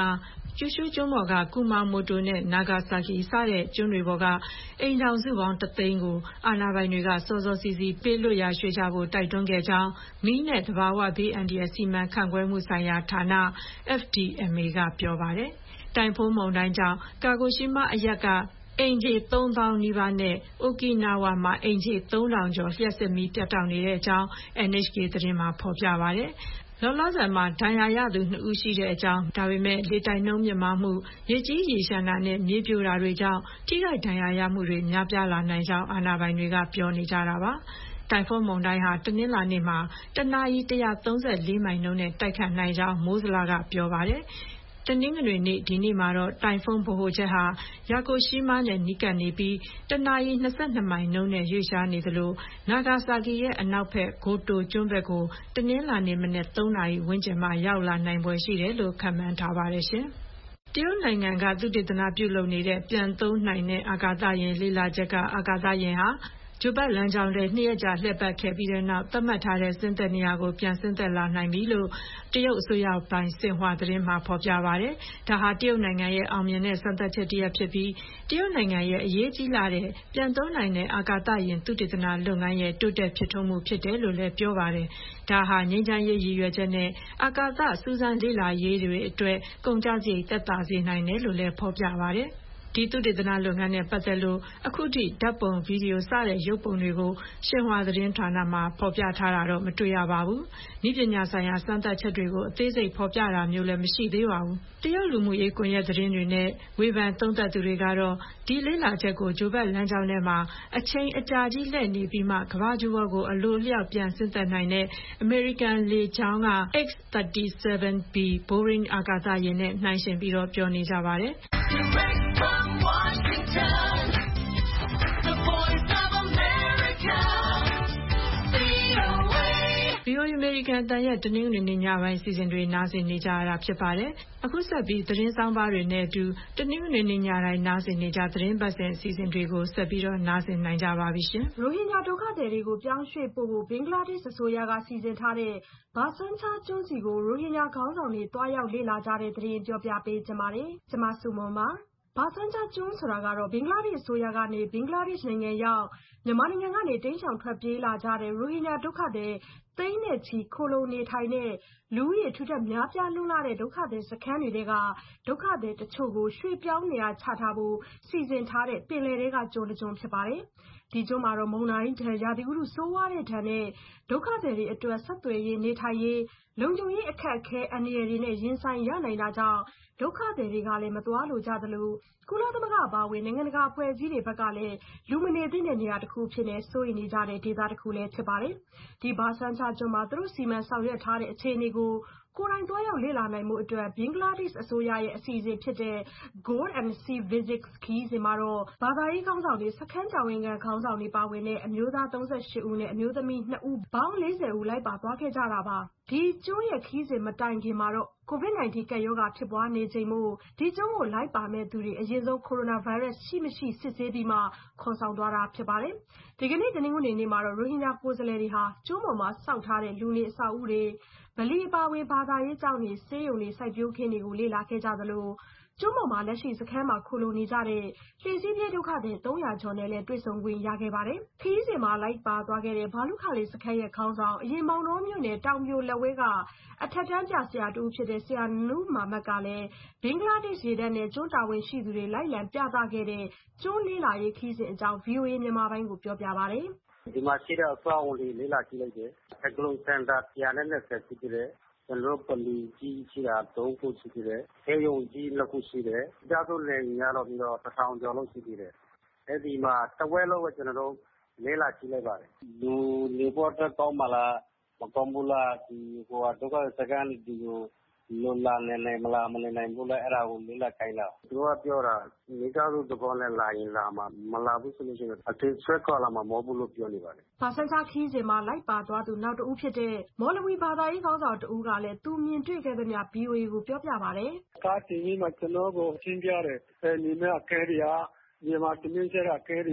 ကျူရှူကျွန်းပေါ်ကကူမာမိုတိုနဲ့နာဂါဆာကီစတဲ့ကျွန်းတွေပေါ်ကအိမ်ထောင်စုပေါင်းတစ်သိန်းကိုအာဏာပိုင်တွေကစောစောစီးစီးပေးလွတ်ရာရွှေ့ချဖို့တိုက်တွန်းခဲ့ကြောင်းမီးနဲ့သဘာဝဘေးအန္တရာယ်စီမံခန့်ခွဲမှုဆိုင်ရာဌာန F D M A ကပြောပါတယ်။တိုင်ဖွန်းမုန်တိုင်းကြောင့်ကာဂိုရှိမအရပ်ကအိမ်ခြေသုံးသောင်းနီးပါးနဲ့အိုကီနာဝါမှာအိမ်ခြေသုံးထောင်ကျော်လျှပ်စစ်မီးပြတ်တောက်နေတဲ့အကြောင်း N H K သတင်းမှာဖော်ပြပါတယ်။လောလောဆယ်မှာဒဏ်ရာရသူနှစ်ဦးရှိတဲ့အကြောင်းဒါပေမဲ့လေတိုက်နှုန်းမြင့်မားမှုရေကြီးရေရှမ်းတာနဲ့မြေပြိုတာတွေကြောင့်ထိခိုက်ဒဏ်ရာရမှုတွေများပြားလာနိုင်ကြောင်းအာဏာပိုင်တွေကပြောနေကြတာပါ။တိုင်ဖွန်းမုန်တိုင်းဟာတနင်္လာနေ့မှာတနာရီတစ်ရာသုံးสิบ四မိုင်နှုန်းနဲ့တိုက်ခတ်နိုင်ကြောင်းမိုးဇလကပြောပါတယ်။တနင်္ဂနွေနေ့ဒီနေ့မှာတော့တိုင်ဖွန်းဗဟိုချက်ဟာယာကိုရှိမားနဲ့နီးကပ်နေပြီးတနာရီ၂၂မိုင်နှုန်းနဲ့ရွေ့လျားနေသလိုနာဂါဆာကီရဲ့အနောက်ဘက်ဂိုတိုကျွန်းဘက်ကိုတနင်္လာနေ့မနက်သုံးနာရီဝန်းကျင်မှရောက်လာနိုင်ဖွယ်ရှိတယ်လို့ခန့်မှန်းထားပါတယ်ရှင်။တရုတ်နိုင်ငံကသုတေသနပြုလုပ်နေတဲ့ပြန်သုံးနိုင်တဲ့အာကာသယာဉ်လေ့လာချက်ကအာကာသယာဉ်ဟာဂျိုဘတ်လမ်းကြောင်းထဲနှစ်ရက်ကြာလှည့်ပတ်ခဲ့ပြီးတဲ့နောက်သတ်မှတ်ထားတဲ့ဆင်းသက်နေရာကိုပြန်ဆင်းသက်လာနိုင်ပြီလို့တရုတ်အစိုးရပိုင်ဆင်ဟွာသတင်းမှာဖော်ပြပါတယ်။ဒါဟာတရုတ်နိုင်ငံရဲ့အောင်မြင်တဲ့စံသက်ချက်တစ်ရပ်ဖြစ်ပြီးတရုတ်နိုင်ငံရဲ့အရေးကြီးလာတဲ့ပြန်သုံးနိုင်တဲ့အာကာသယာဉ်သုတေသနလုပ်ငန်းရဲ့တိုးတက်ဖြစ်ထွန်းမှုဖြစ်တယ်လို့လည်းပြောပါတယ်။ဒါဟာငြိမ်းချမ်းရေးရည်ရွယ်ချက်နဲ့အာကာသစူးစမ်းလေ့လာရေးတွေအတွက်ကုန်ကျစရိတ်သက်သာစေနိုင်တယ်လို့လည်းဖော်ပြပါတယ်။ဒီသုတေသနလုပ်ငန်းနဲ့ပတ်သက်လို့အခုထိဓာတ်ပုံဗီဒီယိုစတဲ့ရုပ်ပုံတွေကိုရှင်ဟွာသတင်းဌာနမှာဖော်ပြထားတာတော့မတွေ့ရပါဘူး။ဤပညာဆိုင်ရာစမ်းသပ်ချက်တွေကိုအသေးစိတ်ဖော်ပြတာမျိုးလည်းမရှိသေးပါဘူး။တရုတ်လူမှုရေးကွန်ရက်သတင်းတွေနဲ့ဝေဖန်သုံးသပ်သူတွေကတော့ဒီလေ့လာချက်ကိုဂျိုဘတ်လမ်းကြောင်းထဲမှာအချိန်အကြာကြီးလှည့်နေပြီးမှကမ္ဘာ့ဂျိုးဘောကိုအလိုအလျောက်ပြန်ဆင်းသက်နိုင်တဲ့အမေရိကန်လေကြောင်းက X thirty-seven B Boeing အာကာသယာဉ်နဲ့နှိုင်းယှဉ်ပြီးတော့ပြောနေကြပါတယ်။ Washington, the voice of America, V O A အမေရိကန်တန်ရဲ့တနင်္ဂနွေနေ့ညပိုင်းစီစဉ်တွေနားဆင်နေကြရတာဖြစ်ပါတယ်။အခုဆက်ပြီးသတင်းဆောင်ပါတွေနဲ့အတူတနင်္ဂနွေနေ့ညတိုင်းနားဆင်နေကြသတင်းပတ်စဉ်အစီအစဉ်တွေကိုဆက်ပြီးတော့နားဆင်နိုင်ကြပါပြီရှင်။ရိုဟင်ဂျာဒုက္ခသည်တွေကိုပြောင်းရွှေ့ပို့ဖို့ဘင်္ဂလားဒေ့ရှ်အစိုးရကစီစဉ်ထားတဲ့ဘာဆန်ချာကျွန်းစီကိုရိုဟင်ဂျာခေါင်းဆောင်တွေတွားရောက်လေ့လာကြတဲ့သတင်းပြောပြပေးကြပါမယ်။ကျွန်မစုမွန်ပါ။ဘာဆန်ချာကျွန်းဆိုတာကတော့ဘင်္ဂလားဒေ့ရှ်အစိုးရကနေဘင်္ဂလားဒေ့ရှ်နိုင်ငံရောက်မြန်မာနိုင်ငံကနေတိမ်းရှောင်ထွက်ပြေးလာကြတဲ့ရိုဟင်ဂျာဒုက္ခသည်သိန်းနဲ့ချီခိုလုံနေထိုင်တဲ့လူဦးရေထူထပ်များပြားလွန်းလာတဲ့ဒုက္ခသည်စခန်းတွေကဒုက္ခသည်တချို့ကိုရွှေ့ပြောင်းနေရာချထားဖို့စီစဉ်ထားတဲ့ပင်လယ်တွေကကျွန်းတစ်ကျွန်းဖြစ်ပါတယ်။ဒီကျွန်းမှာတော့မုန်တိုင်းဒဏ်ရာသီဥတုဆိုးဝါးတဲ့ဒဏ်နဲ့ဒုက္ခသည်တွေအတွက်ဆက်သွယ်ရေးနေထိုင်ရေးလုံခြုံရေးအခက်အခဲအန္တရာယ်တွေနဲ့ရင်ဆိုင်ရနိုင်တာကြောင့်ဒုက္ခသည်တွေကလည်းမသွားလိုကြသလိုကုလသမဂ္ဂအပါအဝင်နိုင်ငံတကာအဖွဲ့အစည်းတွေဘက်ကလည်းလူမနေသင့်တဲ့နေရာတစ်ခုဖြစ်နေစိုးရိမ်နေကြတဲ့ဒေသတစ်ခုလည်းဖြစ်ပါတယ်။ဒီဘာဆန်ချာကျွန်းမှာသူတို့စီမံဆောင်ရွက်ထားတဲ့အခြေအနေကိုကိုယ်တိုင်တွားရောက်လေ့လာနိုင်မှုအတွက်ဘင်္ဂလားဒေ့ရှ်အစိုးရရဲ့အစီအစဉ်ဖြစ်တဲ့ Go and See Visit ခရီးစဉ်မှာတော့ဘာသာရေးခေါင်းဆောင်တွေစခန်းတာဝန်ခံခေါင်းဆောင်တွေပါဝင်တဲ့အမျိုးသားသုံးสิบแปดဦးနဲ့အမျိုးသမီးနှစ်ဦးပေါင်း၄၀ဦးလိုက်ပါသွားခဲ့ကြတာပါ။ဒီကျွန်းရဲ့ခရီးစဉ်မတိုင်ခင်မှာတော့ကိုဗစ် nineteen ကပ်ရောဂါဖြစ်ပွားနေချိန်မို့ဒီကျွန်းကိုလိုက်ပါမဲ့သူတွေအရင်ဆုံးကိုရိုနာဗိုင်းရပ်စ်ရှိမရှိစစ်ဆေးပြီးမှခေါ်ဆောင်သွားတာဖြစ်ပါတယ်။ဒီကနေ့တနင်္ဂနွေနေ့မှာတော့ရိုဟင်ဂျာကိုယ်စားလှယ်တွေဟာကျွန်းပေါ်မှာစောက်ထားတဲ့လူနေအဆောက်အဦတွေဗလီအပါဝင်ဘာသာရေးကျောင်းတွေဆေးရုံတွေစိုက်ပျိုးခင်းတွေကိုလေ့လာခဲ့ကြသလိုကျွန်းပေါ်မှာလက်ရှိစခန်းမှာခိုလုံနေကြတဲ့လှေစီးပြေးဒုက္ခသည်သုံးရာကျော်နဲ့လည်းတွေ့ဆုံခွင့်ရခဲ့ပါတယ်။ခရီးစဉ်မှာလိုက်ပါသွားခဲ့တဲ့ဘာလုခါလီစခန်းရဲ့ခေါင်းဆောင်အရင်မောင်နှောမြို့နယ်တောင်ပြိုလက်ဝဲကအထက်တန်းပြဆရာတူဖြစ်တဲ့ဆရာနူးမာမတ်ကလည်းဘင်္ဂလားဒေ့ရှ်ရေတပ်နဲ့ကျွန်းတာဝန်ရှိသူတွေလိုက်လံပြသခဲ့တဲ့ကျွန်းလေးလာရေးခရီးစဉ်အကြောင်း V O A မြန်မာပိုင်းကိုပြောပြပါတယ်။ဒီမှာရှိတဲ့အဆောက်အဦတွေလေးလာကြည့်လိုက်တယ်။အကလုံစင်တာone hundred twentyရှိတယ်။ကျွန်တော်ပလီကြီးရှိတာသုံးခုရှိတယ်။ဆေးရုံကြီးနှစ်ခုရှိတယ်။ကြားစုလည်းညတော့ပြီးတော့တစ်ထောင်ကျော်လောက်ရှိသေးတယ်။အဲဒီမှာတဝက်လောက်ပဲကျွန်တော်တို့လေးလာကြည့်လိုက်ပါတယ်။လူနေဖို့အတွက်ကောင်းပါလားမကောင်းဘူးလားဒီဟိုဒုက္ခစကန်ဒီကိုလွန်လာနေနေမလားမနေနိုင်ဘူးလားအဲ့ဒါကိုလေးလာခိုင်းတာသူကပြောတာမိသားစုတကောနဲ့လာရင်လာမှာမလာဘူးဆိုလို့ရှိရင်အသေးဆွဲခေါ်လာမှာမဟုတ်ဘူးလို့ပြောနေပါတယ်။ဘာဆန်ချာခီးစဉ်မှာလိုက်ပါသွားသူနောက်တဦးဖြစ်တဲ့မော်လဝီဘာသာရေးခေါင်းဆောင်တဦးကလည်းသူမြင်တွေ့ခဲ့သမျှ V O A ကိုပြောပြပါတယ်။ကားတင်ကြီးမှာကျွန်တော်ကိုအချင်းပြတယ်။အဲညီမအကဲတွေကညီမတင်ပြတဲ့အကဲတွေက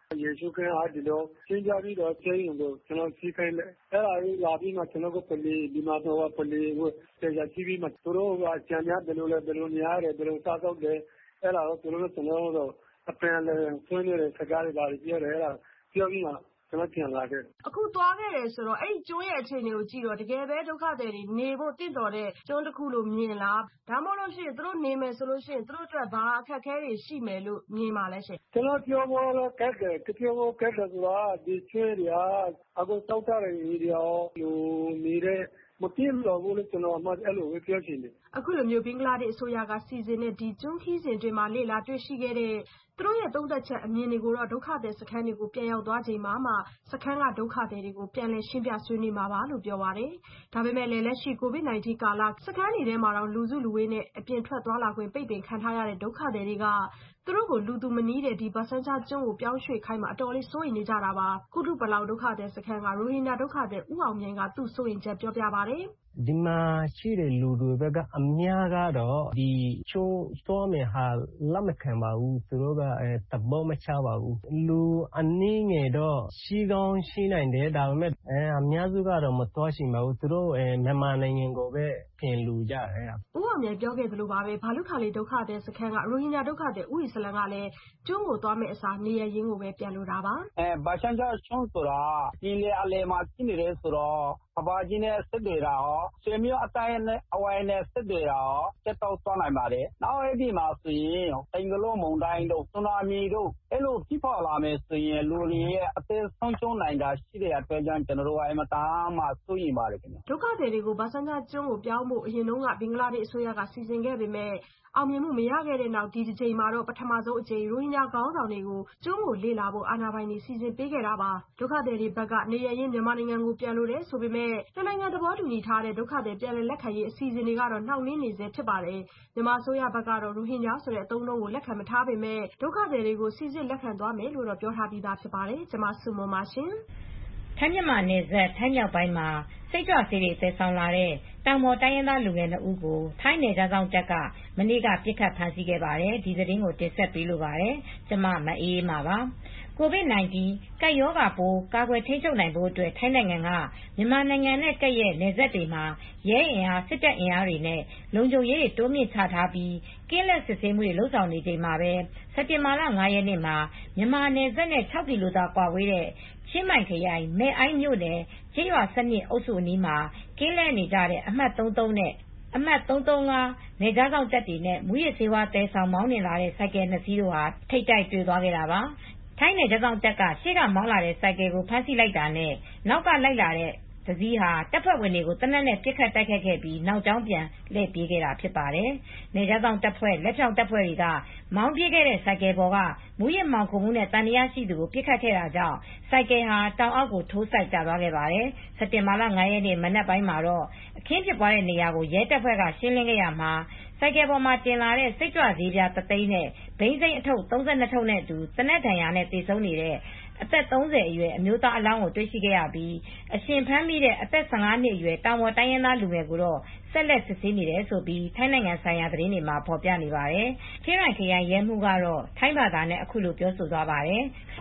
ရေရှုခင်းအားဒီလိုရှင်းပြပြီးတော့ကျင်းရုံကိုကျွန်တော်စီးခိုင်းတယ်အဲ့ဒါကြီးလာပြီးမှကျွန်တော်ကပလီဒီမှာတော့ပလီကိုတရားကြည့်ပြီးမှသူတို့ကကြံများဘယ်လိုလဲဘယ်လိုနေရတယ်ဘယ်လိုစားတော့တယ်အဲ့ဒါတော့သူတို့ကျွန်တော်တို့အပင်လည်းဆွေးနေတဲ့စကားတွေပါပြောတယ်အဲ့ဒါပြောပြီးမှကျွန်တော်ပြန်လာခဲ့အခုသွားခဲ့တယ်ဆိုတော့အဲ့ဒီကျွန်းရဲ့အခြေအနေကိုကြည့်တော့တကယ်ပဲဒုက္ခသည်တွေနေဖို့တင့်တော်တဲ့ကျွန်းတစ်ခုလို့မြင်လားဒါမှမဟုတ်လို့ရှိရင်သူတို့နေမယ်ဆိုလို့ရှိရင်သူတို့အတွက်ဘာအခက်အခဲတွေရှိမယ်လို့မြင်ပါလဲရှင်ကျွန်တော်ပြောဖို့တော့ကက်တယ်ပြောဖို့ကက်တယ်ဆိုတာဒီကျွန်းတွေကအခုတောက်တဲ့နေရာကိုနေတဲ့မပြည့်လို့ဘူးလို့ကျွန်တော်အမှအဲ့လိုပဲပြောချင်တယ်အခုလိုမျိုးဘင်္ဂလားဒေ့ရှ်အစိုးရကစီစဉ်တဲ့ဒီကျွန်းခီးစဉ်တွေမှာလေ့လာတွေ့ရှိခဲ့တဲ့သူတို့ရဲ့သုံးသက်ချက်အမြင်တွေကိုတော့ဒုက္ခသည်စခန်းတွေကိုပြန်ရောက်သွားချိန်မှာမှစခန်းကဒုက္ခသည်တွေကိုပြန်လည်ရှင်းပြဆွေးနွေးမှာပါလို့ပြောပါတယ်။ဒါပေမဲ့လည်းလက်ရှိ ကိုဗစ် ၁၉ ကာလစခန်းတွေထဲမှာတော့လူစုလူဝေးနဲ့အပြင်ထွက်သွားလာခွင့်ပိတ်ပင်ခံထားရတဲ့ဒုက္ခသည်တွေကသူတို့ကိုလူသူမနီးတဲ့ဒီဘာဆန်ချာကျွန်းကိုပြောင်းရွှေ့ခိုင်းမှာအတော်လေးစိုးရိမ်နေကြတာပါ။ကုတုပလောက်ဒုက္ခသည်စခန်းကရိုဟင်ဂျာဒုက္ခသည်ဦးအောင်မြိုင်ကသူ့စိုးရိမ်ချက်ပြောပြပါတယ်။ဒီမှာရှိတဲ့လူတွေဘက်ကအများကတော့ဒီချိုးသွားမယ်ဟာလက်မခံပါဘူးသူတို့ကတဘောမချပါဘူးလူအနည်းငယ်တော့ရှိကောင်းရှိနိုင်တယ်ဒါပေမဲ့အများစုကတော့မသွားရှိပါဘူးသူတို့မြန်မာနိုင်ငံကိုပဲပြင်လူကြတယ်ဦးအောင်မြိုင်ပြောခဲ့သလိုပါပဲဘာလုခါလေးဒုက္ခသည်စခန်းကရိုဟင်ဂျာဒုက္ခသည်ဦးအီစလမ်ကလည်းကျွန်းကိုသွားမယ့်အစားနေရရင်းကိုပဲပြန်လိုတာပါအဲဘာချန်ချာကျွန်းဆိုတာဒီလေအလေမှာဖြစ်နေတယ်ဆိုတော့အဘာကြီးနဲ့စစ်တွေကရောဆွေမျိုးအတိုင်းနဲ့အဝိုင်းနဲ့စစ်တွေရောတက်တော့သွားနိုင်ပါတယ်။နောက်အဲ့ဒီမှာဆိုရင်အင်္ဂလိပ်မုန်တိုင်းတို့ဆူနာမီတို့အဲ့လိုဖြစ်ပေါ်လာမယ်ဆိုရင်လူတွေရဲ့အသေးဆုံးချုံနိုင်တာရှိတဲ့အတွက်ကြောင့်ကျွန်တော်တို့ကအမတားမှစိုးရိမ်ပါတယ်ခင်ဗျ။ဒုက္ခသည်တွေကိုဘာဆန်ချာကျွန်းကိုပြောင်းဖို့အရင်တုန်းကဘင်္ဂလားဒေ့ရှ်အစိုးရကစီစဉ်ခဲ့ပေမဲ့အောင်မြင်မှုမရခဲ့တဲ့နောက်ဒီတစ်ချိန်မှာတော့ပထမဆုံးအကြိမ်ရိုဟင်ဂျာခေါင်းဆောင်တွေကိုကျွန်းကိုလေ့လာဖို့အာဏာပိုင်တွေစီစဉ်ပေးခဲ့တာပါဒုက္ခသည်တွေဘက်ကနေရရင်မြန်မာနိုင်ငံကိုပြန်လို့တယ်ဆိုပေမဲ့နိုင်ငံသဘောတူညီထားတဲ့ဒုက္ခသည်ပြန်လည်လက်ခံရေးအစီအစဉ်တွေကတော့နှောင့်နှေးနေစေဖြစ်ပါတယ်မြန်မာအစိုးရဘက်ကတော့ရိုဟင်ဂျာဆိုတဲ့အသုံးအနှုန်းကိုလက်ခံမထားပေမဲ့ဒုက္ခသည်တွေကိုစီစစ်လက်ခံသွားမယ်လို့တော့ပြောထားပြီးသားဖြစ်ပါတယ်ကျွန်မစုမွန်ပါရှင်ထိုင်းမြန်မာနယ်စပ်ထိုင်းမြောက်ပိုင်းမှာစိတ်ကြွဆေးတွေသယ်ဆောင်လာတဲ့တောင်ပေါ်တိုင်းရင်းသားလူငယ်နှစ်ဦးကိုထိုင်းနယ်ခြားစောင့်တပ်ကမနေ့ကပြစ်ခတ်ဖမ်းဆီးခဲ့ပါတယ်ဒီသတင်းကိုတင်ဆက်ပေးလိုပါတယ်ကျွန်မမအေးအေးပါပါကိုဗစ် ၁၉ ကပ်ရောဂါပိုးကာကွယ်ထိန်းချုပ်နိုင်ဖို့အတွက်ထိုင်းနိုင်ငံကမြန်မာနိုင်ငံနဲ့ကပ်ရဲ့နယ်စပ်တွေမှာရဲအင်အားစစ်တပ်အင်အားတွေနဲ့လုံခြုံရေးတွေတိုးမြင့်ချထားပြီးကင်းလက်စစ်ဆေးမှုတွေလုပ်ဆောင်နေချိန်မှာပဲစက်တင်ဘာလ ၅ ရက်နေ့မှာမြန်မာနယ်စပ်နဲ့ ၆ ကီလိုသာကွာဝေးတဲ့ချင်းမိုင်ခရိုင်မဲအိုင်းမြို့နယ်ကျေးရွာစနစ်အုပ်စုအနီးမှာကင်းလက်နေကြတဲ့အမှတ် ၃၃ နဲ့အမှတ် ၃၃၅ နယ်ခြားစောင့်တပ်တွေနဲ့မူးယစ်ဆေးဝါးသယ်ဆောင်မောင်းနှင်လာတဲ့ဆိုင်ကယ်နှစ်စီးတို့ဟာထိပ်တိုက်တွေ့သွားခဲ့တာပါထိုင်းနယ်ခြားစောင့်တပ်ကရှေ့ကမောင်းလာတဲ့ဆိုင်ကယ်ကိုဖမ်းဆီးလိုက်တာနဲ့နောက်ကလိုက်လာတဲ့တစည်းဟာတပ်ဖွဲ့ဝင်တွေကိုတနက်နဲ့ပြစ်ခတ်တိုက်ခတ်ခဲ့ပြီးနောက်ကျောင်းပြန်လှည့်ပြေးခဲ့တာဖြစ်ပါတယ်။နယ်ခြားစောင့်တပ်ဖွဲ့လက်ဖြောင့်တပ်ဖွဲ့တွေကမောင်းပြေးခဲ့တဲ့ဆိုင်ကယ်ပေါ်ကမူးယစ်မောင်ခုံမှုနဲ့တန်တရားရှိသူကိုပြစ်ခတ်ခဲ့တာကြောင့်ဆိုင်ကယ်ဟာတောင်အောက်ကိုထိုးစိုက်ကျသွားခဲ့ပါတယ်။စက်တင်ဘာလ ၅ ရက်နေ့မနက်ပိုင်းမှာတော့အခင်းဖြစ်ပွားတဲ့နေရာကိုရဲတပ်ဖွဲ့ကရှင်းလင်းခဲ့ရမှာဆိုင်ကယ်ပေါ်မှာတင်လာတဲ့စိတ်ကြွဆေးပြားတသိန်းနဲ့ဘိန်းစိမ်းအထုပ်၃၂ထုပ်နဲ့အတူတနက်ဒဏ်ရာနဲ့သေဆုံးနေတဲ့အသက်၃၀အရွယ်အမျိုးသားအလောင်းကိုတွေ့ရှိခဲ့ရပြီးအရှင်ဖမ်းမိတဲ့အသက်၁၅နှစ်အရွယ်တောင်ပေါ်တိုင်းရင်းသားလူငယ်ကိုတော့ဆက်လက်စစ်ဆေးနေတယ်လို့ထိုင်းနိုင်ငံဆိုင်ရာသတင်းတွေမှာဖော်ပြနေပါတယ်။ချင်းရိုင်ခရိုင်ရဲမှူးကတော့ထိုင်းဘာသာနဲ့အခုလိုပြောဆိုသွားပါတယ်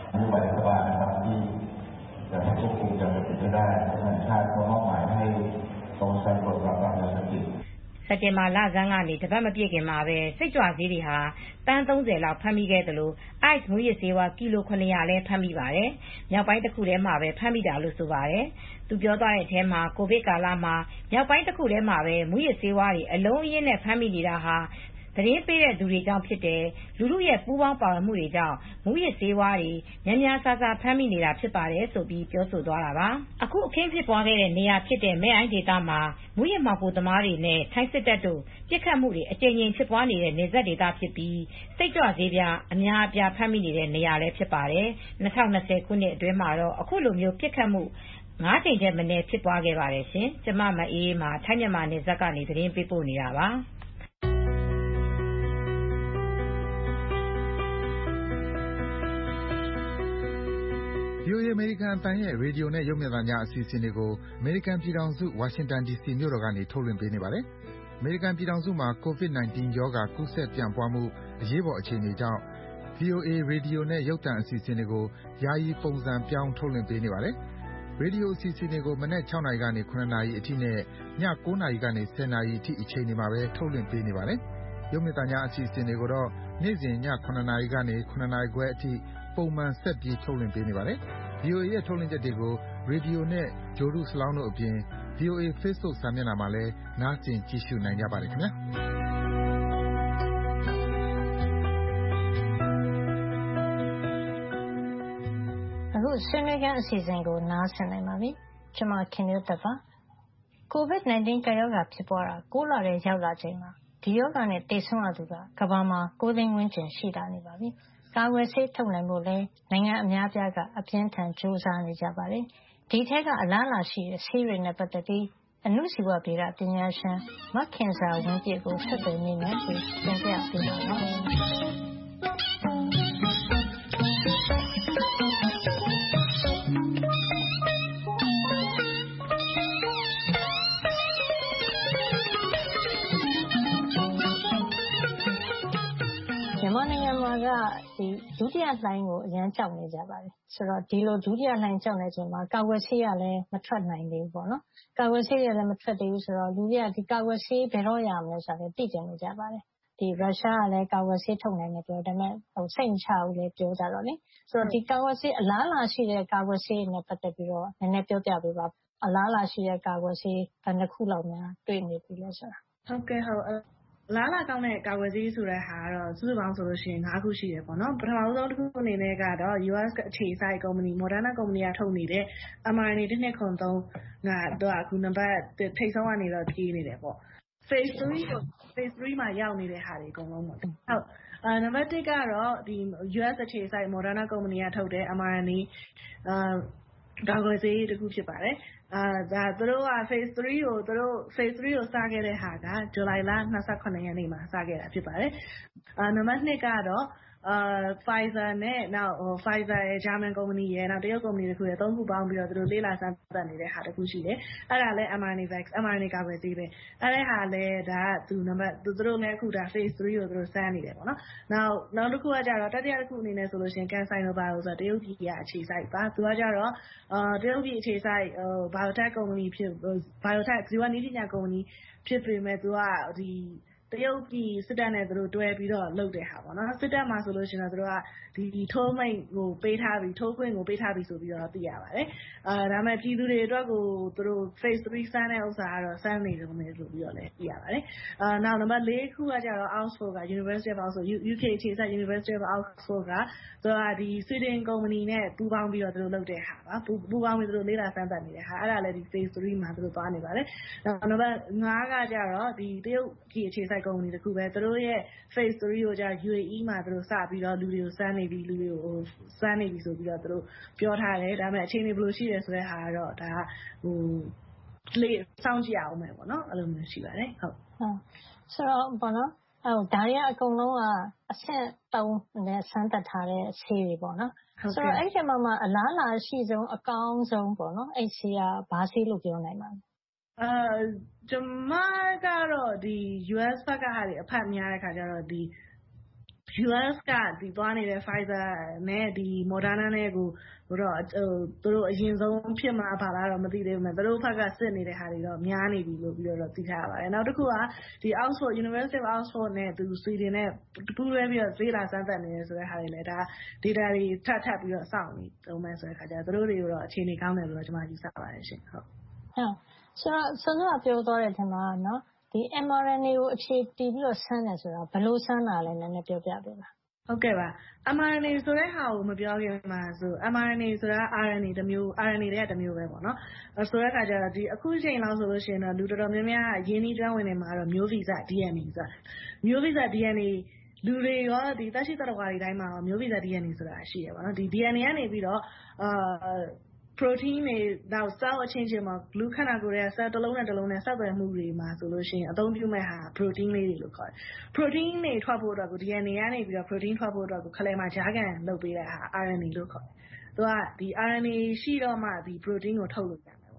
။စက်တင်ဘာလဆန်းကနေတပတ်မပြည့်ခင်မှာပဲစိတ်ကြွဆေးတွေဟာတန်း၃၀လောက်ဖမ်းမိခဲ့သလို ice မူရစ်ဆေးဝါးကီလို၇၀၀လည်းဖမ်းမိပါတယ်။မြောက်ပိုင်းတစ်ခုထဲမှာပဲဖမ်းမိတာလို့ဆိုပါတယ်။သူပြောသွားတဲ့အထဲမှာကိုဗစ်ကာလမှာမြောက်ပိုင်းတစ်ခုထဲမှာပဲမူရစ်ဆေးဝါးတွေအလုံးအရင်းနဲ့ဖမ်းမိနေတာဟာသတင်းပေးတဲ့သူတွေကြောင့်ဖြစ်တယ်လူလူရဲ့ပူးပေါင်းပါဝင်မှုတွေကြောင့်မူရစ်ဆေးဝါးတွေများများစားစားဖမ်းမိနေတာဖြစ်ပါတယ်ဆိုပြီးပြောဆိုသွားတာပါအခုအခင်းဖြစ်ပွားခဲ့တဲ့နေရာဖြစ်တဲ့မဲအိုင်းဒေသမှာမူရစ်မှောင်ခိုသမားတွေနဲ့ထိုင်းစစ်တပ်တို့ပြစ်ခတ်မှုတွေအကြိမ်ကြိမ်ဖြစ်ပွားနေတဲ့နေဆက်ဒေသဖြစ်ပြီးစိတ်ကြွဆေးပြားအများအပြားဖမ်းမိနေတဲ့နေရာလည်းဖြစ်ပါတယ်၂၀၂၀ခုနှစ်အတွင်းမှာတော့အခုလိုမျိုးပြစ်ခတ်မှုငါးကြိမ်ထက်မနည်းဖြစ်ပွားခဲ့ပါတယ်ရှင်ကျမမအေးမှာထိုင်းမြန်မာနယ်စပ်ကနေသတင်းပေးပို့နေတာပါဗွီအိုအေ အမေရိကန်အသံရဲ့ရေဒီယိုနဲ့ရုပ်မြင်သံကြားအစီအစဉ်တွေကိုအမေရိကန်ပြည်ထောင်စုဝါရှင်တန်ဒီစီမြို့တော်ကနေထုတ်လွှင့်ပေးနေပါတယ်။အမေရိကန်ပြည်ထောင်စုမှာကိုဗစ် ၁၉ ရောဂါကူးစက်ပြန့်ပွားမှုအရေးပေါ်အခြေအနေကြောင့်ဗွီအိုအေ ရေဒီယိုနဲ့ရုပ်သံအစီအစဉ်တွေကိုယာယီပုံစံပြောင်းထုတ်လွှင့်ပေးနေပါတယ်။ ရေဒီယိုအစီအစဉ်တွေကိုမနက်၆နာရီကနေ၇နာရီအထိနဲ့ည၉နာရီကနေ၁၀နာရီအထိအချိန်တွေမှာပဲထုတ်လွှင့်ပေးနေပါတယ်။ရုပ်မြင်သံကြားအစီအစဉ်တွေကိုတော့နေ့စဉ်ည၇နာရီကနေ၇နာရီခွဲအထိပုံမှန်ဆက်ပြီးထုတ်လွှင့်ပေးနေပါတယ်။ ဗွီအိုအေရဲ့ထုတ်လွှင့်ချက်တွေကိုရေဒီယိုနဲ့ဂြိုလ်တုစလောင်းတို့အပြင် ဗွီအိုအေ Facebook စာမျက်နှာမှာလည်းနားဆင်ကြည့်ရှုနိုင်ကြပါတယ်ခင်ဗျာ။အခုဆွေးနွေးခန်းအစီအစဉ်ကိုနားဆင်နိုင်ပါပြီ။ကျွန်မခင်မျိုးသက်ပါ။ ကိုဗစ် ၁၉ ကပ်ရောဂါဖြစ်ပွားတာ၉လထဲရောက်လာချိန်မှာဒီရောဂါနဲ့သေဆုံးရသူကကမ္ဘာမှာ၉သိန်းဝန်းကျင်ရှိလာနေပါပြီ။ကာကွယ်ဆေးထုတ်နိုင်ဖို့လည်းနိုင်ငံအများအပြားကအပြင်းထန်ကြိုးစားနေကြပါတယ်။ဒီထဲကအလားအလာရှိတဲ့ဆေးတွေနဲ့ပတ်သက်ပြီးအဏုဇီဝဗေဒပညာရှင်မခင်ဇာဝင်းပြည့်ကိုဆက်သွယ်မိမယ်ပြီးတင်ပြပေးပါမယ်။မြန်မာနိုင်ငံမှာကဒီဒုတိယလှိုင်းကိုအရင်ကြောက်နေကြပါတယ်ဆိုတော့ဒီလိုဒုတိယလှိုင်းကြောက်နေချိန်မှာကာကွယ်ဆေးရလည်းမထွက်နိုင်သေးဘူးပေါ့နော်ကာကွယ်ဆေးရလည်းမထွက်သေးဘူးဆိုတော့လူတွေကဒီကာကွယ်ဆေးဘယ်တော့ရမလဲဆိုတော့သိကြနေကြပါတယ်ဒီရုရှားကလည်းကာကွယ်ဆေးထုတ်နိုင်တယ်ပြောဒါပေမဲ့ဟိုစိတ်မချဘူးလေပြောကြတော့လေဆိုတော့ဒီကာကွယ်ဆေးအလားအလာရှိတဲ့ကာကွယ်ဆေးနဲ့ပတ်သက်ပြီးတော့နည်းနည်းပြောပြပေးပါအလားအလာရှိတဲ့ကာကွယ်ဆေးဘယ်နှခုလောက်များတွေ့နေပြီလဲဆိုတာဟုတ်ကဲ့ဟုတ်လာလာကောင်းတဲ့ကာကွယ်ဆေးဆိုတဲ့ဟာကတော့စုစုပေါင်းဆိုလို့ရှိရင်၅ခုရှိတယ်ပေါ့နော်ပထမဆုံးတစ်ခုအနေနဲ့ကတော့ U S အခြေစိုက်ကုမ္ပဏီ Moderna ကုမ္ပဏီကထုတ်နေတဲ့ M R N A တစ်နှစ်ခုသုံးကတော့အခုနံပါတ်ထိပ်ဆုံးကနေတော့ပြေးနေတယ်ပေါ့ Phase three ကို Phase three မှာရောက်နေတဲ့ဟာတွေအကုန်လုံးပေါ့ဟုတ်အဲနံပါတ်တစ်ကတော့ဒီ U S အခြေစိုက် Moderna ကုမ္ပဏီကထုတ်တဲ့ M R N A အာကာကွယ်ဆေးတစ်ခုဖြစ်ပါတယ်အာဒါသူတို့က Phase three ကိုသူတို့ Phase three ကိုစခဲ့တဲ့ဟာကဇူလိုင်လ၂၇ရက်နေ့မှာစခဲ့တာဖြစ်ပါတယ်အာနံပါတ်နှစ်ကတော့အာ Pfizer နဲ့နောက် Pfizer ရဲ့ German ကုမ္ပဏီရဲ့နောက်တရုတ်ကုမ္ပဏီတစ်ခုရဲ့သုံးခုပေါင်းပြီးတော့သူတို့လေးလာစမ်းသပ်နေတဲ့ဟာတစ်ခုရှိတယ်အဲ့ဒါလည်း M R N A Vax M R N A ကာကွယ်ဆေးပဲအဲ့ဒါဟာလည်းဒါကသူနံပါတ်သူတို့လည်းအခုဒါ Phase three ကိုသူတို့စမ်းနေတယ်ပေါ့နော်နောက်နောက်တစ်ခုကကြတော့တတိယတစ်ခုအနေနဲ့ဆိုလို့ရှိရင် CanSino Bio ဆိုတော့တရုတ်ပြည်ကအခြေစိုက်ပါသူကကြတော့အာတရုတ်ပြည်အခြေစိုက်ဟို Biotech ကုမ္ပဏီဖြစ် Biotech ဇီဝနည်းပညာကုမ္ပဏီဖြစ်ပေမဲ့သူကဒီတရုတ်ပြည်စစ်တပ်နဲ့သူတို့တွဲပြီးတော့လုပ်တဲ့ဟာပေါ့နော်စစ်တပ်မှာဆိုလို့ရှိရင်တော့သူတို့ကဒီထိုးမိတ်ကိုပေးထားပြီးထိုးခွင့်ကိုပေးထားပြီးဆိုပြီးတော့သိရပါတယ်အာဒါမဲ့ပြည်သူတွေအတွက်ကိုသူတို့ Phase three စမ်းတဲ့ဥစ္စာကတော့စမ်းနေတယ်လို့ပြီးတော့လည်းသိရပါတယ်အာနောက်နံပါတ်၄ခုကကျတော့ Oxford က University of Oxford U K အခြေစိုက် University of Oxford ကသူကဒီ Sweden ကုမ္ပဏီနဲ့ပူးပေါင်းပြီးတော့သူတို့လုပ်တဲ့ဟာပါပူးပေါင်းပြီးသူတို့လေးလာစမ်းသပ်နေတဲ့ဟာအဲ့ဒါလည်းဒီ Phase three မှာသူတို့သွားနေပါတယ်နောက်နံပါတ်၅ကကျတော့ဒီတရုတ်ပြည်အခြေစိုက်ကုမ္ပဏီတစ်ခုပဲသူတို့ရဲ့ Phase three ကိုကျ U A E မှာသူတို့စပြီးတော့လူတွေကိုစမ်းနေပြီလူတွေကိုစမ်းနေပြီဆိုပြီးတော့သူတို့ပြောထားတယ်ဒါပေမဲ့အခြေအနေဘယ်လိုရှိတယ်ဆိုတဲ့ဟာကတော့ဒါဟိုလေစောင့်ကြည့်အောင်မယ်ပေါ့နော်အဲ့လိုမျိုးရှိပါတယ်ဟုတ်ဟုတ်ဆိုတော့ဘောနော်ဟိုဒါရီအကုန်လုံးကအဆင့်သုံးနဲ့စမ်းသပ်ထားတဲ့ဆေးတွေပေါ့နော်ဆိုတော့အဲ့ဒီမှာမှအလားလာရှိဆုံးအကောင်းဆုံးပေါ့နော်အဲ့ဆေးကဘာဆေးလို့ပြောနိုင်မှာလဲအာကျွန်မကတော့ဒီ U S ဘက်ကဟာတွေအဖတ်များတဲ့ခါကျတော့ဒီ U S ကဒီသွားနေတဲ့ Pfizer နဲ့ဒီ Moderna နဲ့ကိုတော့ဟိုသူတို့အရင်ဆုံးဖြစ်မှာပါလားတော့မသိသေးဘူး။သူတို့ဘက်ကစစ်နေတဲ့ဟာတွေတော့များနေပြီလို့ပြီးတော့သိထားရပါတယ်။နောက်တစ်ခုကဒီ Oxford University of Oxford နဲ့သူ Sweden နဲ့ပူးတွဲပြီးတော့သေးလာစမ်းသပ်နေတယ်ဆိုတဲ့ဟာတွေလည်းဒါ data တွေထပ်ထပ်ပြီးတော့စောင့်နေတုံးမယ်ဆိုတဲ့ခါကျတော့သူတို့တွေကိုတော့အခြေအနေကောင်းတယ်လို့ကျွန်မယူဆပါတယ်ရှင်။ဟုတ်။ဟုတ်ဆိုတော့ဆွမ်းကပြောသွားတဲ့အထက်မှာနော်ဒီ M R N A ကိုအခြေတည်ပြီးတော့ဆန်းတယ်ဆိုတာဘယ်လိုဆန်းတာလဲနည်းနည်းပြောပြပေးပါဟုတ်ကဲ့ပါ M R N A ဆိုတဲ့ဟာကိုမပြောခင်မှာဆို M R N A ဆိုတာ R N A တစ်မျိုး R N A တွေကတစ်မျိုးပဲပေါ့နော်ဆိုတဲ့အခါကျတော့ဒီအခုချိန်လောက်ဆိုလို့ရှိရင်တော့လူတော်တော်များများရင်းနှီးကျွမ်းဝင်နေမှာတော့မျိုးဗီဇ D N A ဆိုတာမျိုးဗီဇ D N A လူတွေရောဒီသက်ရှိသတ္တဝါတွေတိုင်းမှာရောမျိုးဗီဇ D N A ဆိုတာရှိရပါတော့ဒီ D N A ကနေပြီးတော့အာ protein တွေနောက် cell အချင်းချင်းမှာလူခန္ဓာကိုယ်ရဲ့ cell တစ်လုံးနဲ့တစ်လုံးနဲ့ဆက်သွယ်မှုတွေမှာဆိုလို့ရှိရင်အသုံးပြုမဲ့ဟာ protein လေးတွေလို့ခေါ်တယ် protein တွေထွက်ဖို့အတွက်ကို D N A ကနေပြီးတော့ protein ထွက်ဖို့အတွက်ကိုခလဲမှာကြားခံလုပ်ပေးတဲ့ဟာ R N A လို့ခေါ်တယ်သူကဒီ R N A ရှိတော့မှဒီ protein ကိုထုတ်လို့ရတယ်ပေါ့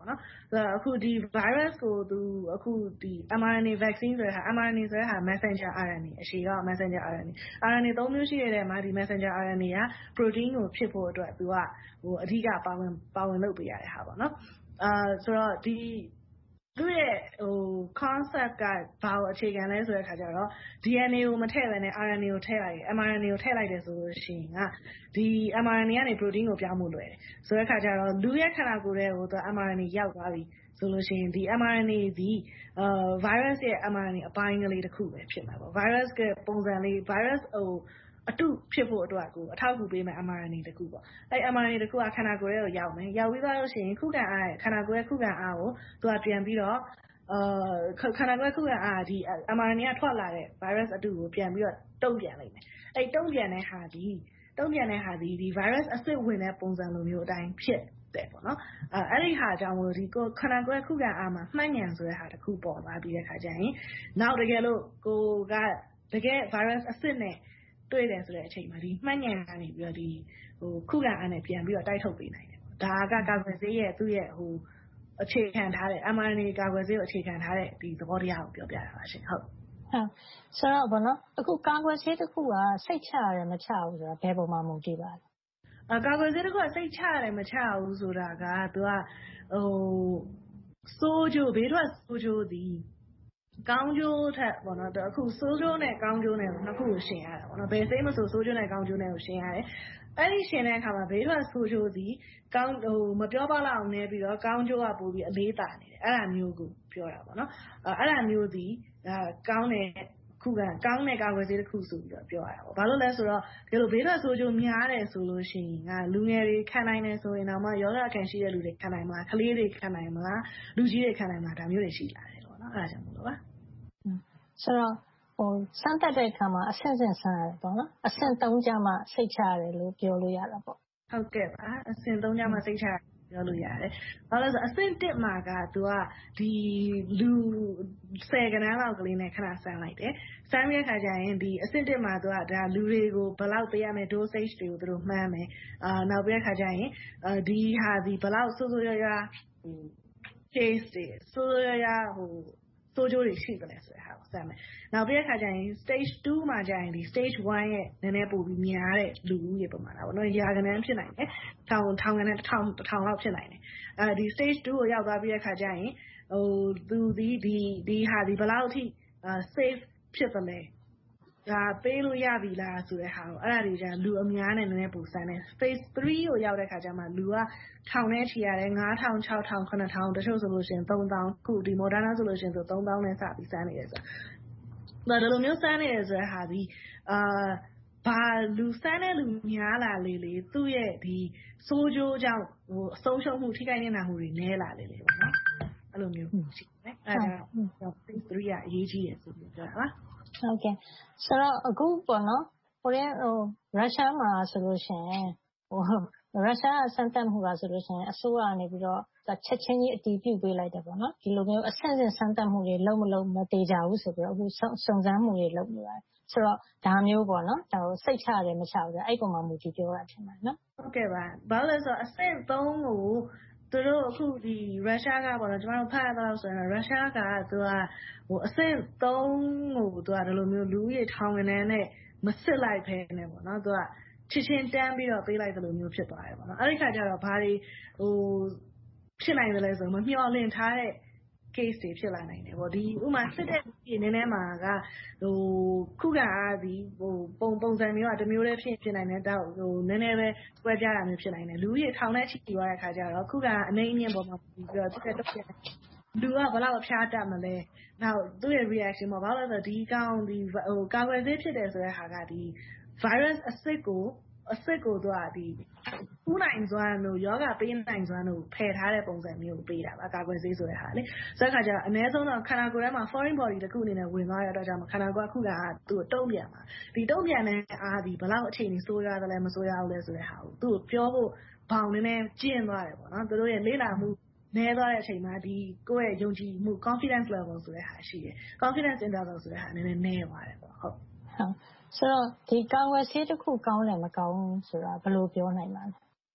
ပေါ့နော်အခုဒီ virus ကိုသူအခုဒီ mRNA vaccine ဆိုတာ mRNA ဆိုတာဟာ messenger အာအန်အေ အရှည်က messenger အာအန်အေ အာအန်အေ သုံးမျိုးရှိတဲ့မှာဒီ messenger အာအန်အေက protein ကိုဖြစ်ဖို့အတွက်သူကဟိုအဓိကပါဝင်ပါဝင်လုပ်ပေးရတဲ့ဟာပေါ့နော်အာဆိုတော့ဒီသူ့ရဲ့ဟို concept ကဘာကိုအခြေခံလဲဆိုတဲ့အခါကျတော့ ဒီ အန် အေ ကိုမထည့်ဘဲနဲ့ အာအန်အေ ကိုထည့်လိုက်တယ် mRNA ကိုထည့်လိုက်တယ်ဆိုလို့ရှိရင်ကဒီ mRNA ကနေ protein ကိုပြောင်းဖို့လွယ်တယ်ဆိုတဲ့အခါကျတော့လူရဲ့ခန္ဓာကိုယ်ထဲကိုသူ mRNA ရောက်သွားပြီဆိုလို့ရှိရင်ဒီ mRNA ဒီအာ virus ရဲ့ mRNA အပိုင်းကလေးတစ်ခုပဲဖြစ်မှာပေါ့ virus ကပုံစံလေး virus ဟိုအတုဖြစ်ဖို့အတွက်ကိုအထောက်အကူပေးမယ် mRNA တခုပေါ့အဲ mRNA တခုကခန္ဓာကိုယ်ထဲကိုရောက်မယ်ရောက်ပြီးသွားလို့ရှိရင်ခုခံအားရဲ့ခန္ဓာကိုယ်ရဲ့ခုခံအားကိုသူကပြန်ပြီးတော့အာခန္ဓာကိုယ်ခုခံအားဒီ mRNA ကထွက်လာတဲ့ virus အတုကိုပြန်ပြီးတော့တုံ့ပြန်လိုက်မယ်အဲတုံ့ပြန်တဲ့ဟာဒီတုံ့ပြန်တဲ့ဟာဒီဒီ virus အစစ်ဝင်တဲ့ပုံစံလိုမျိုးအတိုင်းဖြစ်တယ်ပေါ့နော်အဲအဲ့ဒီဟာကြောင့်မလို့ဒီကိုခန္ဓာကိုယ်ခုခံအားမှာမှတ်ဉာဏ်ဆိုတဲ့ဟာတစ်ခုပေါ်လာပြီးတဲ့ခါကျရင်နောက်တကယ်လို့ကိုကတကယ် virus အစစ်နဲ့တွေ့တယ်ဆိုတဲ့အချိန်မှာဒီမှတ်ဉာဏ်ကနေပြီးတော့ဒီဟိုခုခံအားနဲ့ပြန်ပြီးတော့တိုက်ထုတ်ပေးနိုင်တယ်ပေါ့ဒါကကာကွယ်ဆေးရဲ့သူ့ရဲ့ဟိုအခြေခံထားတဲ့ mRNA ကာကွယ်ဆေးကိုအခြေခံထားတဲ့ဒီသဘောတရားကိုပြောပြတာပါရှင်ဟုတ်ဟုတ်ဆိုတော့ဘောနော်အခုကာကွယ်ဆေးတစ်ခုကစိတ်ချရတယ်မချဘူးဆိုတာဘယ်ပုံမှန်မူတည်ပါလဲအကာကွယ်ဆေးတစ်ခုကစိတ်ချရတယ်မချဘူးဆိုတာကသူကဟိုစိုးကျိုးဘေးထွက်စိုးကျိုးသည်ကောင်းကျိုးထက်ပေါ့နော်အခုစိုးကျိုးနဲ့ကောင်းကျိုးနဲ့နှစ်ခုကိုရှင်းရတာပေါ့နော်ဘယ်စိတ်မဆိုစိုးကျိုးနဲ့ကောင်းကျိုးနဲ့ကိုရှင်းရတယ်အဲ့ဒီရှင်းတဲ့အခါမှာဘေးထွက်ဆိုးကျိုးသည်ကောင်းဟိုမပြောပါလောက်အောင်နေပြီးတော့ကောင်းကျိုးကပို့ပြီးအလေးတာနေတယ်အဲ့ဒါမျိုးကိုပြောတာပေါ့နော်အဲ့ဒါမျိုးသည်ကောင်းတဲ့ခုကကောင်းတဲ့ကာကွယ်ဆေးတစ်ခုဆိုပြီးတော့ပြောရတာပေါ့ဘာလို့လဲဆိုတော့ဒီလိုဘေးထွက်ဆိုးကျိုးများတယ်ဆိုလို့ရှိရင်ကလူငယ်တွေခံနိုင်တယ်ဆိုရင်တော့မှယောဂအခံရှိတဲ့လူတွေခံနိုင်မလားကလေးတွေခံနိုင်မလားလူကြီးတွေခံနိုင်မလားဒါမျိုးတွေရှိလာတယ်ပေါ့နော်အဲ့ဒါကြောင့်မို့လို့ပါဆိုတော့ဟိုစမ်းသပ်တဲ့အခါမှာအဆင့်ဆင့်စမ်းရတယ်ပေါ့နော်အဆင့်သုံးကျမှစိတ်ချရတယ်လို့ပြောလို့ရတာပေါ့ဟုတ်ကဲ့ပါအဆင့်သုံးကျမှစိတ်ချပြောလို့ရတယ်ဘာလို့လဲဆိုအဆင့်တစ်မှာကသူကဒီလူဆယ်ကဏ္ဍလောက်ကလေးနဲ့ခဏစမ်းလိုက်တယ်စမ်းတဲ့အခါကျရင်ဒီအဆင့်တစ်မှာသူကဒါလူတွေကိုဘယ်လောက်ပေးရမယ် dosage တွေကိုသူတို့မှန်းမယ်အာနောက်ပြီးတဲ့အခါကျရင်ဒီဟာဒီဘယ်လောက်ဆိုးဆိုးရွားရွားဟို case တွေဆိုးဆိုးရွားရွားဟိုဆိုးကျိုးတွေရှိတယ်လဲဆိုတဲ့ဟာကိုစမ်းမယ်နောက်ပြီးတဲ့အခါကျရင် stage two မှာကျရင်ဒီ stage one ရဲ့နည်းနည်းပိုပြီးများတဲ့လူဦးရေပမာဏပေါ့နော်ရာခိုင်နှုန်းဖြစ်နိုင်တယ်ထောင်ထောင်ကနေတစ်ထောင်တစ်ထောင်လောက်ဖြစ်နိုင်တယ်အဲဒီ stage two ကိုရောက်သွားပြီးတဲ့အခါကျရင်ဟိုသူဒီဒီဒီဟာဒီဘယ်လောက်အထိ safe ဖြစ်သလဲဒါပေးလို့ရပြီလားဆိုတဲ့ဟာကိုအဲ့ဒါတွေကျလူအများနဲ့နည်းနည်းပိုစမ်းတယ် phase three ကိုရောက်တဲ့အခါကျမှလူကထောင်နဲ့ချီရတယ်ငါးထောင်ခြောက်ထောင်ခုနှစ်ထောင်တချို့ဆိုလို့ရှိရင်သုံးသောင်းခုဒီ Moderna ဆိုလို့ရှိရင်ဆိုသုံးသောင်းနဲ့စပြီးစမ်းနေတယ်ဆိုတော့ဒါလိုမျိုးစမ်းနေတယ်ဆိုတဲ့ဟာဒီအာဘာလူစမ်းတဲ့လူများလာလေလေသူ့ရဲ့ဒီစိုးကျိုးကြောင့်ဟိုအဆုံးရှုံးမှုထိခိုက်နေတာမှုတွေနည်းလာလေလေပေါ့နော်အဲ့လိုမျိုးရှိတယ်အဲ့ဒါ phase three ကအရေးကြီးတယ်ဆိုပြီးပြောတာပါဟုတ်ကဲ့ဆိုတော့အခုပေါ့နော်ဟိုရဲဟိုရုရှားမှာဆိုလို့ရှိရင်ဟိုရုရှားစမ်းသပ်မှုကဆိုလို့ရှိရင်အစိုးရကနေပြီးတော့ချက်ချင်းကြီးအတည်ပြုပေးလိုက်တယ်ပေါ့နော်ဒီလိုမျိုးအဆင့်ဆင့်စမ်းသပ်မှုတွေလုံးမလုံးမသေးကြဘူးဆိုပြီးတော့အခုစုံစမ်းမှုတွေလုပ်နေပါတယ်ဆိုတော့ဒါမျိုးပေါ့နော်ဒါကိုစိတ်ချရတယ်မချဘူးအဲ့ပုံမှာမူတည်ပြောတာထင်ပါတယ်နော်ဟုတ်ကဲ့ပါဘာလို့လဲဆိုတော့အဆင့်သုံးကိုသူတို့အခုဒီရုရှားကပေါ့နော်ကျမတို့ဖတ်ရတော့ဆိုရင်ရုရှားကသူကဟိုအဆင့်သုံးကိုသူကဒီလိုမျိုးလူကြီးထောင်ငန်းနဲ့မစစ်လိုက်ဖဲနဲ့ပေါ့နော်သူကချစ်ချင်းတန်းပြီးတော့ပေးလိုက်သလိုမျိုးဖြစ်သွားတယ်ပေါ့နော်အဲ့ဒီခါကျတော့ဘာတွေဟိုဖြစ်နိုင်တယ်လဲဆိုမမျှော်လင့်ထားတဲ့ case တွေဖြစ်လာနိုင်တယ်ပေါ့ဒီဥမာစစ်တဲ့ဒီနည်းနည်းမှာကဟိုခုခံအားဒီဟိုပုံပုံစံမျိုးကတမျိုးတည်းဖြစ်ဖြစ်နိုင်တယ်တော့ဟိုနည်းနည်းပဲကွဲပြားတာမျိုးဖြစ်နိုင်တယ်လူကြီးထောင်နဲ့ချီသွားတဲ့ခါကျတော့ခုခံအားအနေအမြင့်ပေါ်မှာပြီးတော့သူ့ရဲ့တက်ပြလူကဘယ်လောက်အဖျားတက်မလဲနောက်သူ့ရဲ့ reaction ပေါ့ဘာလို့လဲဆိုတော့ဒီကောင်ဒီဟိုကာကွယ်ဆေးဖြစ်တယ်ဆိုတဲ့ဟာကဒီ virus အစစ်ကိုအစစ်ကိုသူကဒီကူးနိုင်စွမ်းတို့ယောဂပေးနိုင်စွမ်းတို့ဖယ်ထားတဲ့ပုံစံမျိုးပေးတာပါကာကွယ်ဆေးဆိုတဲ့ဟာလေဆိုတဲ့အခါကျတော့အနည်းဆုံးတော့ခန္ဓာကိုယ်ထဲမှာ foreign body တစ်ခုအနေနဲ့ဝင်သွားရတော့ကြောင့်ခန္ဓာကိုယ်ကခုကသူ့ကိုတုံ့ပြန်မှာဒီတုံ့ပြန်တဲ့အားဒီဘယ်လောက်အခြေအနေဆိုးရတယ်လဲမဆိုးရဘူးလဲဆိုတဲ့ဟာကိုသူ့ကိုပြောဖို့ဘောင်နေနေကျင့်သွားတယ်ပေါ့နော်သူတို့ရဲ့လေ့လာမှုနည်းသွားတဲ့အချိန်မှာဒီကိုယ့်ရဲ့ယုံကြည်မှု confidence level ဆိုတဲ့ဟာရှိတယ် confidence interval ဆိုတဲ့ဟာနည်းနည်းနည်းသွားတယ်ပေါ့ဟုတ်ဟုတ်ဆိုတော့ဒီကာကွယ်ဆေးတစ်ခုကောင်းတယ်မကောင်းဘူးဆိုတာဘယ်လိုပြောနိုင်ပါလဲ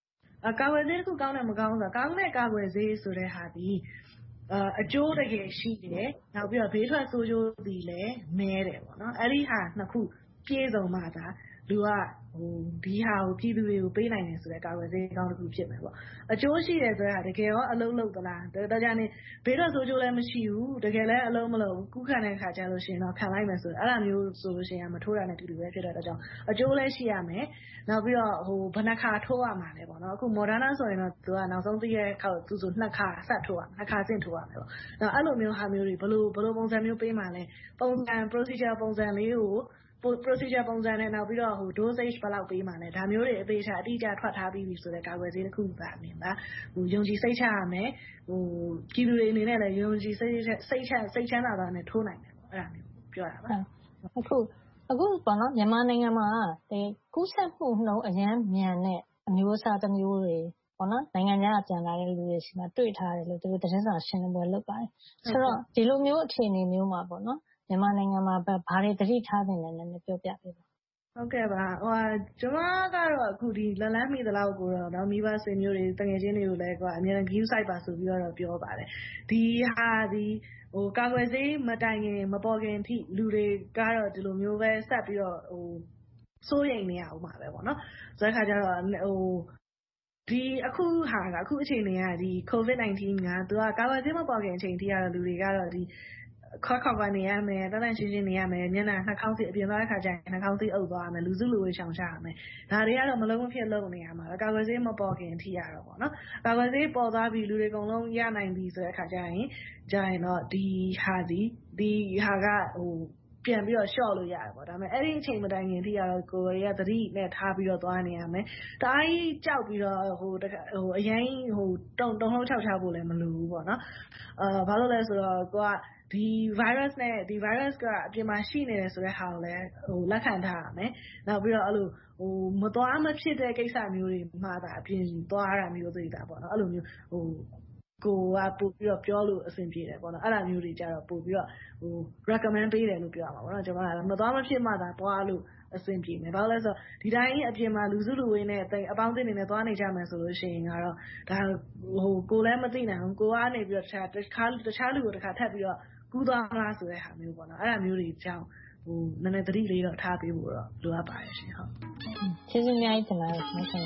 ကာကွယ်ဆေးတစ်ခုကောင်းတယ်မကောင်းဘူးဆိုတာကောင်းတဲ့ကာကွယ်ဆေးဆိုတဲ့ဟာဒီအကျိုးတကယ်ရှိတယ်နောက်ပြီးတော့ဘေးထွက်ဆိုးကျိုးတွေလည်းနည်းတယ်ပေါ့နော်အဲ့ဒီဟာနှစ်ခုပြည့်စုံမှသာလူကဟိုဒီဟာကိုပြည်သူတွေကိုပေးနိုင်တယ်ဆိုတဲ့ကာကွယ်ဆေးကောင်းတစ်ခုဖြစ်မယ်ပေါ့အကျိုးရှိတယ်ဆိုတော့တကယ်ရောအလုံးလုံးသလားတော်ကြနေဘေးထွက်ဆိုးကျိုးလည်းမရှိဘူးတကယ်လည်းအလုံးမလုံးကူးခံတဲ့ခါကျလို့ရှိရင်တော့ခံလိုက်မယ်ဆိုအဲ့လိုမျိုးဆိုလို့ရှိရင်မထိုးရတဲ့တူတူပဲဖြစ်တဲ့အကြောင်းအကျိုးလည်းရှိရမယ်နောက်ပြီးတော့ဟိုဘဏ္ဍခါထိုးရမှာလည်းပေါ့နော်အခု Moderna ဆိုရင်တော့သူကနောက်ဆုံးသိရတဲ့ခါသူဆိုနှစ်ခါဆက်ထိုးရနှစ်ခါဆင့်ထိုးရမယ်ပေါ့နောက်အဲ့လိုမျိုးဟာမျိုးတွေဘလို့ဘလို့ပုံစံမျိုးပေးမှလဲပုံစံ procedure ပုံစံလေးကိုprocedure ပုံစံနဲ့နောက်ပြီးတော့ဟို dosage ဘယ်လောက်ပေးမှလဲဒါမျိုးတွေအသေးချာအတိအကျထွက်ထားပြီးပြီဆိုတဲ့ကာကွယ်ဆေးတစ်ခုပါမြင်ပါဟိုယုံကြည်စိတ်ချရမယ်ဟိုကြီးလူတွေအနေနဲ့လည်းယုံကြည်စိတ်စိတ်ချစိတ်ချမ်းသာတာနဲ့ထိုးနိုင်တယ်ပေါ့အဲ့ဒါမျိုးပြောတာပါအခုအခုပေါ့နော်မြန်မာနိုင်ငံမှာဒီကူးစက်မှုနှုန်းအရန်မြန်တဲ့အမျိုးအစားတစ်မျိုးတွေပေါ့နော်နိုင်ငံခြားပြန်လာတဲ့လူတွေရှိမှတွေ့ထားတယ်လို့သူတို့သတင်းစာရှင်းလင်းပွဲလုပ်ပါတယ်ဆိုတော့ဒီလိုမျိုးအခြေအနေမျိုးမှာပေါ့နော်မြန်မာနိုင်ငံမှာဘာတွေသတိထားနေလဲလည်းပြောပြပေးပါဟုတ်ကဲ့ပါဟိုကျွန်မကတော့အခုဒီလက်လန်းမိသလောက်ကိုတော့နော်မိဘဆွေမျိုးတွေတငယ်ချင်းတွေကိုလည်းကွာအများကြီး view site ပါဆိုပြီးတော့ပြောပါတယ်ဒီဟာဒီဟိုကာကွယ်ဆေးမတိုင်ခင်မပေါ်ခင်အထိလူတွေကတော့ဒီလိုမျိုးပဲဆက်ပြီးတော့ဟိုစိုးရိမ်နေရအောင်ပါပဲပေါ့နော်ဆိုတဲ့ခါကျတော့ဟိုဒီအခုဟာကအခုအချိန်တွေကဒီ COVID nineteen ကသူကကာကွယ်ဆေးမပေါ်ခင်အချိန်ထိကတော့လူတွေကတော့ဒီခေါက်ခေါက်ကနေရမယ်တန်းတန်းရှင်းရှင်းနေရမယ်မျက်နှာနှာခေါင်းစီအပြင်သွားတဲ့ခါကျရင်နှာခေါင်းစီအုပ်သွားရမယ်လူစုလူဝေးရှောင်ရှားရမယ်ဒါတွေကတော့မလုံးမဖြစ်လုပ်နေရမှာကာကွယ်ဆေးမပေါ်ခင်ထိရတော့ပေါ့နော်ကာကွယ်ဆေးပေါ်သွားပြီလူတွေအကုန်လုံးရနိုင်ပြီဆိုတဲ့ခါကျရင်ကျရင်တော့ဒီဟာဒီဒီဟာကဟိုပြန်ပြီးတော့ short လို့ရတယ်ပေါ့ဒါပေမဲ့အဲ့ဒီအချိန်မတိုင်ခင်ထိကတော့ကိုယ်ရသတိနဲ့ထားပြီးတော့သွားနေရမယ်တအားကြီးကြောက်ပြီးတော့ဟိုဟိုအရင်ဟိုတုံတုံလုံးချောက်ချဖို့လည်းမလိုဘူးပေါ့နော်အာဘာလို့လဲဆိုတော့ကိုကဒီ virus နဲ့ဒီ virus ကအပြင်မှာရှိနေတယ်ဆိုတဲ့ဟာကိုလည်းဟိုလက်ခံထားရမယ်နောက်ပြီးတော့အဲ့လိုဟိုမသွားမဖြစ်တဲ့ကိစ္စမျိုးတွေမှာဒါအပြင်သွားရတာမျိုးတွေတာပေါ့နော်အဲ့လိုမျိုးဟိုကိုကပို့ပြီးတော့ပြောလို့အဆင်ပြေတယ်ပေါ့နော်အဲ့ဒါမျိုးတွေကြတော့ပို့ပြီးတော့ဟို recommend ပေးတယ်လို့ပြောရမှာပေါ့နော်ကျွန်မကမသွားမဖြစ်မှသာသွားလို့အဆင်ပြေမယ်ဘာလို့လဲဆိုတော့ဒီတိုင်းအပြင်မှာလူစုလူဝေးနဲ့အပေါင်းအသင်းတွေနဲ့သွားနေကြမယ်ဆိုလို့ရှိရင်ကတော့ဒါဟိုကိုလည်းမသိနိုင်ဘူးကိုကနေပြီးတော့တခြားတခြားတခြားလူကိုတစ်ခါထပ်ပြီးတော့ကူးသွားမလားဆိုတဲ့ဟာမျိုးပေါ့နော်အဲ့ဒါမျိုးတွေကြောင့်ဟိုနည်းနည်းသတိလေးတော့ထားပေးဖို့တော့လိုအပ်ပါတယ်ရှင်ဟုတ်ကျေးဇူးအများကြီးတင်ပါတယ်ဆရာ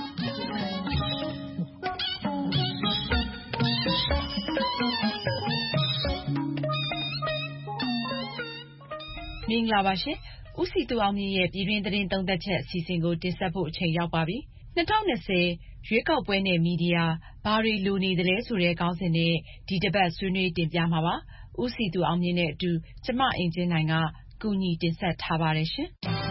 မင်္ဂလာပါရှင်ဦးစီသူအောင်မြင့်ရဲ့ပြည်တွင်းသတင်းသုံးသပ်ချက်အစီအစဉ်ကိုတင်ဆက်ဖို့အချိန်ရောက်ပါပြီ၂၀၂၀ရွေးကောက်ပွဲနဲ့မီဒီယာဘာတွေလိုနေသလဲဆိုတဲ့ခေါင်းစဉ်နဲ့ဒီတစ်ပတ်ဆွေးနွေးတင်ပြမှာပါဦးစီသူအောင်မြင့်နဲ့အတူကျမအင်ကြင်းနိုင်ကကူညီတင်ဆက်ထားပါတယ်ရှင်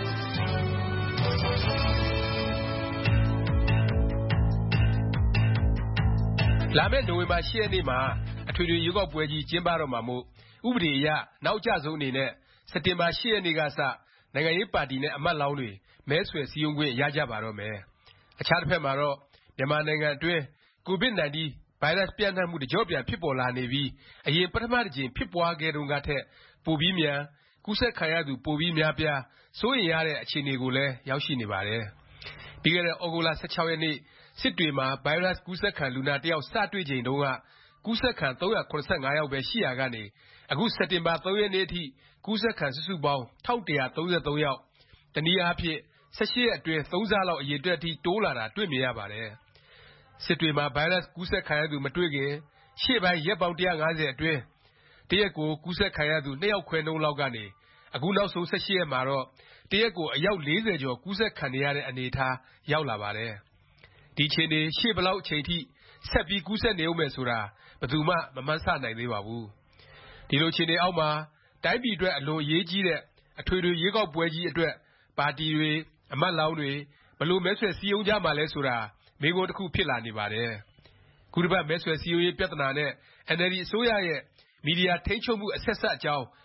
လာမယ့်နိုဝင်ဘာ၈ရက်နေ့မှာအထွေထွေရွေးကောက်ပွဲကြီးကျင်းပတော့မှာမို့ဥပဒေအရနောက်ကျဆုံးအနေနဲ့စက်တင်ဘာ၈ရက်နေ့ကစနိုင်ငံရေးပါတီနဲ့အမတ်လောင်းတွေမဲဆွယ်စည်းရုံးခွင့်ရကြပါတော့မယ်။အခြားတစ်ဖက်မှာတော့မြန်မာနိုင်ငံအတွင်းကိုဗစ်နာင်တီးဗိုင်းရပ်စ်ပြန့်နှံ့မှုတကျော့ပြန်ဖြစ်ပေါ်လာနေပြီးအရင်ပထမတစ်ကြိမ်ဖြစ်ပွားခဲ့တုန်းကထက်ပိုပြီးမြန်ကူးစက်ခံရသူပိုပြီးများပြားစိုးရိမ်ရတဲ့အခြေအနေကိုလည်းရောက်ရှိနေပါတယ်။ပြီးခဲ့တဲ့ဩဂုတ်လ၁၆ရက်နေ့စစ်တွေမှာဗိုင်းရပ်စ်ကူးစက်ခံလူနာတစ်ယောက်စတွေ့ချိန်တုန်းကကူးစက်ခံ၃၇၅ယောက်ပဲရှိရာကနေအခုစက်တင်ဘာ၃ရက်နေ့အထိကူးစက်ခံစုစုပေါင်း၁၁၃၃ယောက်တနည်းအားဖြင့်၁၈ရက်အတွင်းသုံးဆလောက်အရေအတွက်အထိတိုးလာတာတွေ့မြင်ရပါတယ်။စစ်တွေမှာဗိုင်းရပ်စ်ကူးစက်ခံရသူမတွေ့ခင်ရှေ့ပိုင်းရက်ပေါင်း၁၅၀အတွင်းတစ်ရက်ကိုကူးစက်ခံရသူနှစ်ယောက်ခွဲနှုန်းလောက်ကနေအခုနောက်ဆုံး၁၈ရက်မှာတော့တစ်ရက်ကိုအယောက်၄၀ကျော်ကူးစက်ခံနေရတဲ့အနေအထားရောက်လာပါတယ်။ဒီအခြေအနေရှေ့ဘယ်လောက်အချိန်ထိဆက်ပြီးကူးစက်နေဦးမယ်ဆိုတာဘယ်သူမှမမှန်းဆနိုင်သေးပါဘူး။ဒီလိုအခြေအနေအောက်မှာတိုင်းပြည်အတွက်အလွန်အရေးကြီးတဲ့အထွေထွေရွေးကောက်ပွဲကြီးအတွက်ပါတီတွေအမတ်လောင်းတွေဘယ်လိုမဲဆွယ်စည်းရုံးကြမှာလဲဆိုတာမေးခွန်းတစ်ခုဖြစ်လာနေပါတယ်။ခုတစ်ပတ်မဲဆွယ်စည်းရုံးရေးပြဿနာနဲ့အင်န်အယ်လ်ဒီအစိုးရရဲ့မီဒီယာထိန်းချုပ်မှုအဆက်ဆက်အကြောင်း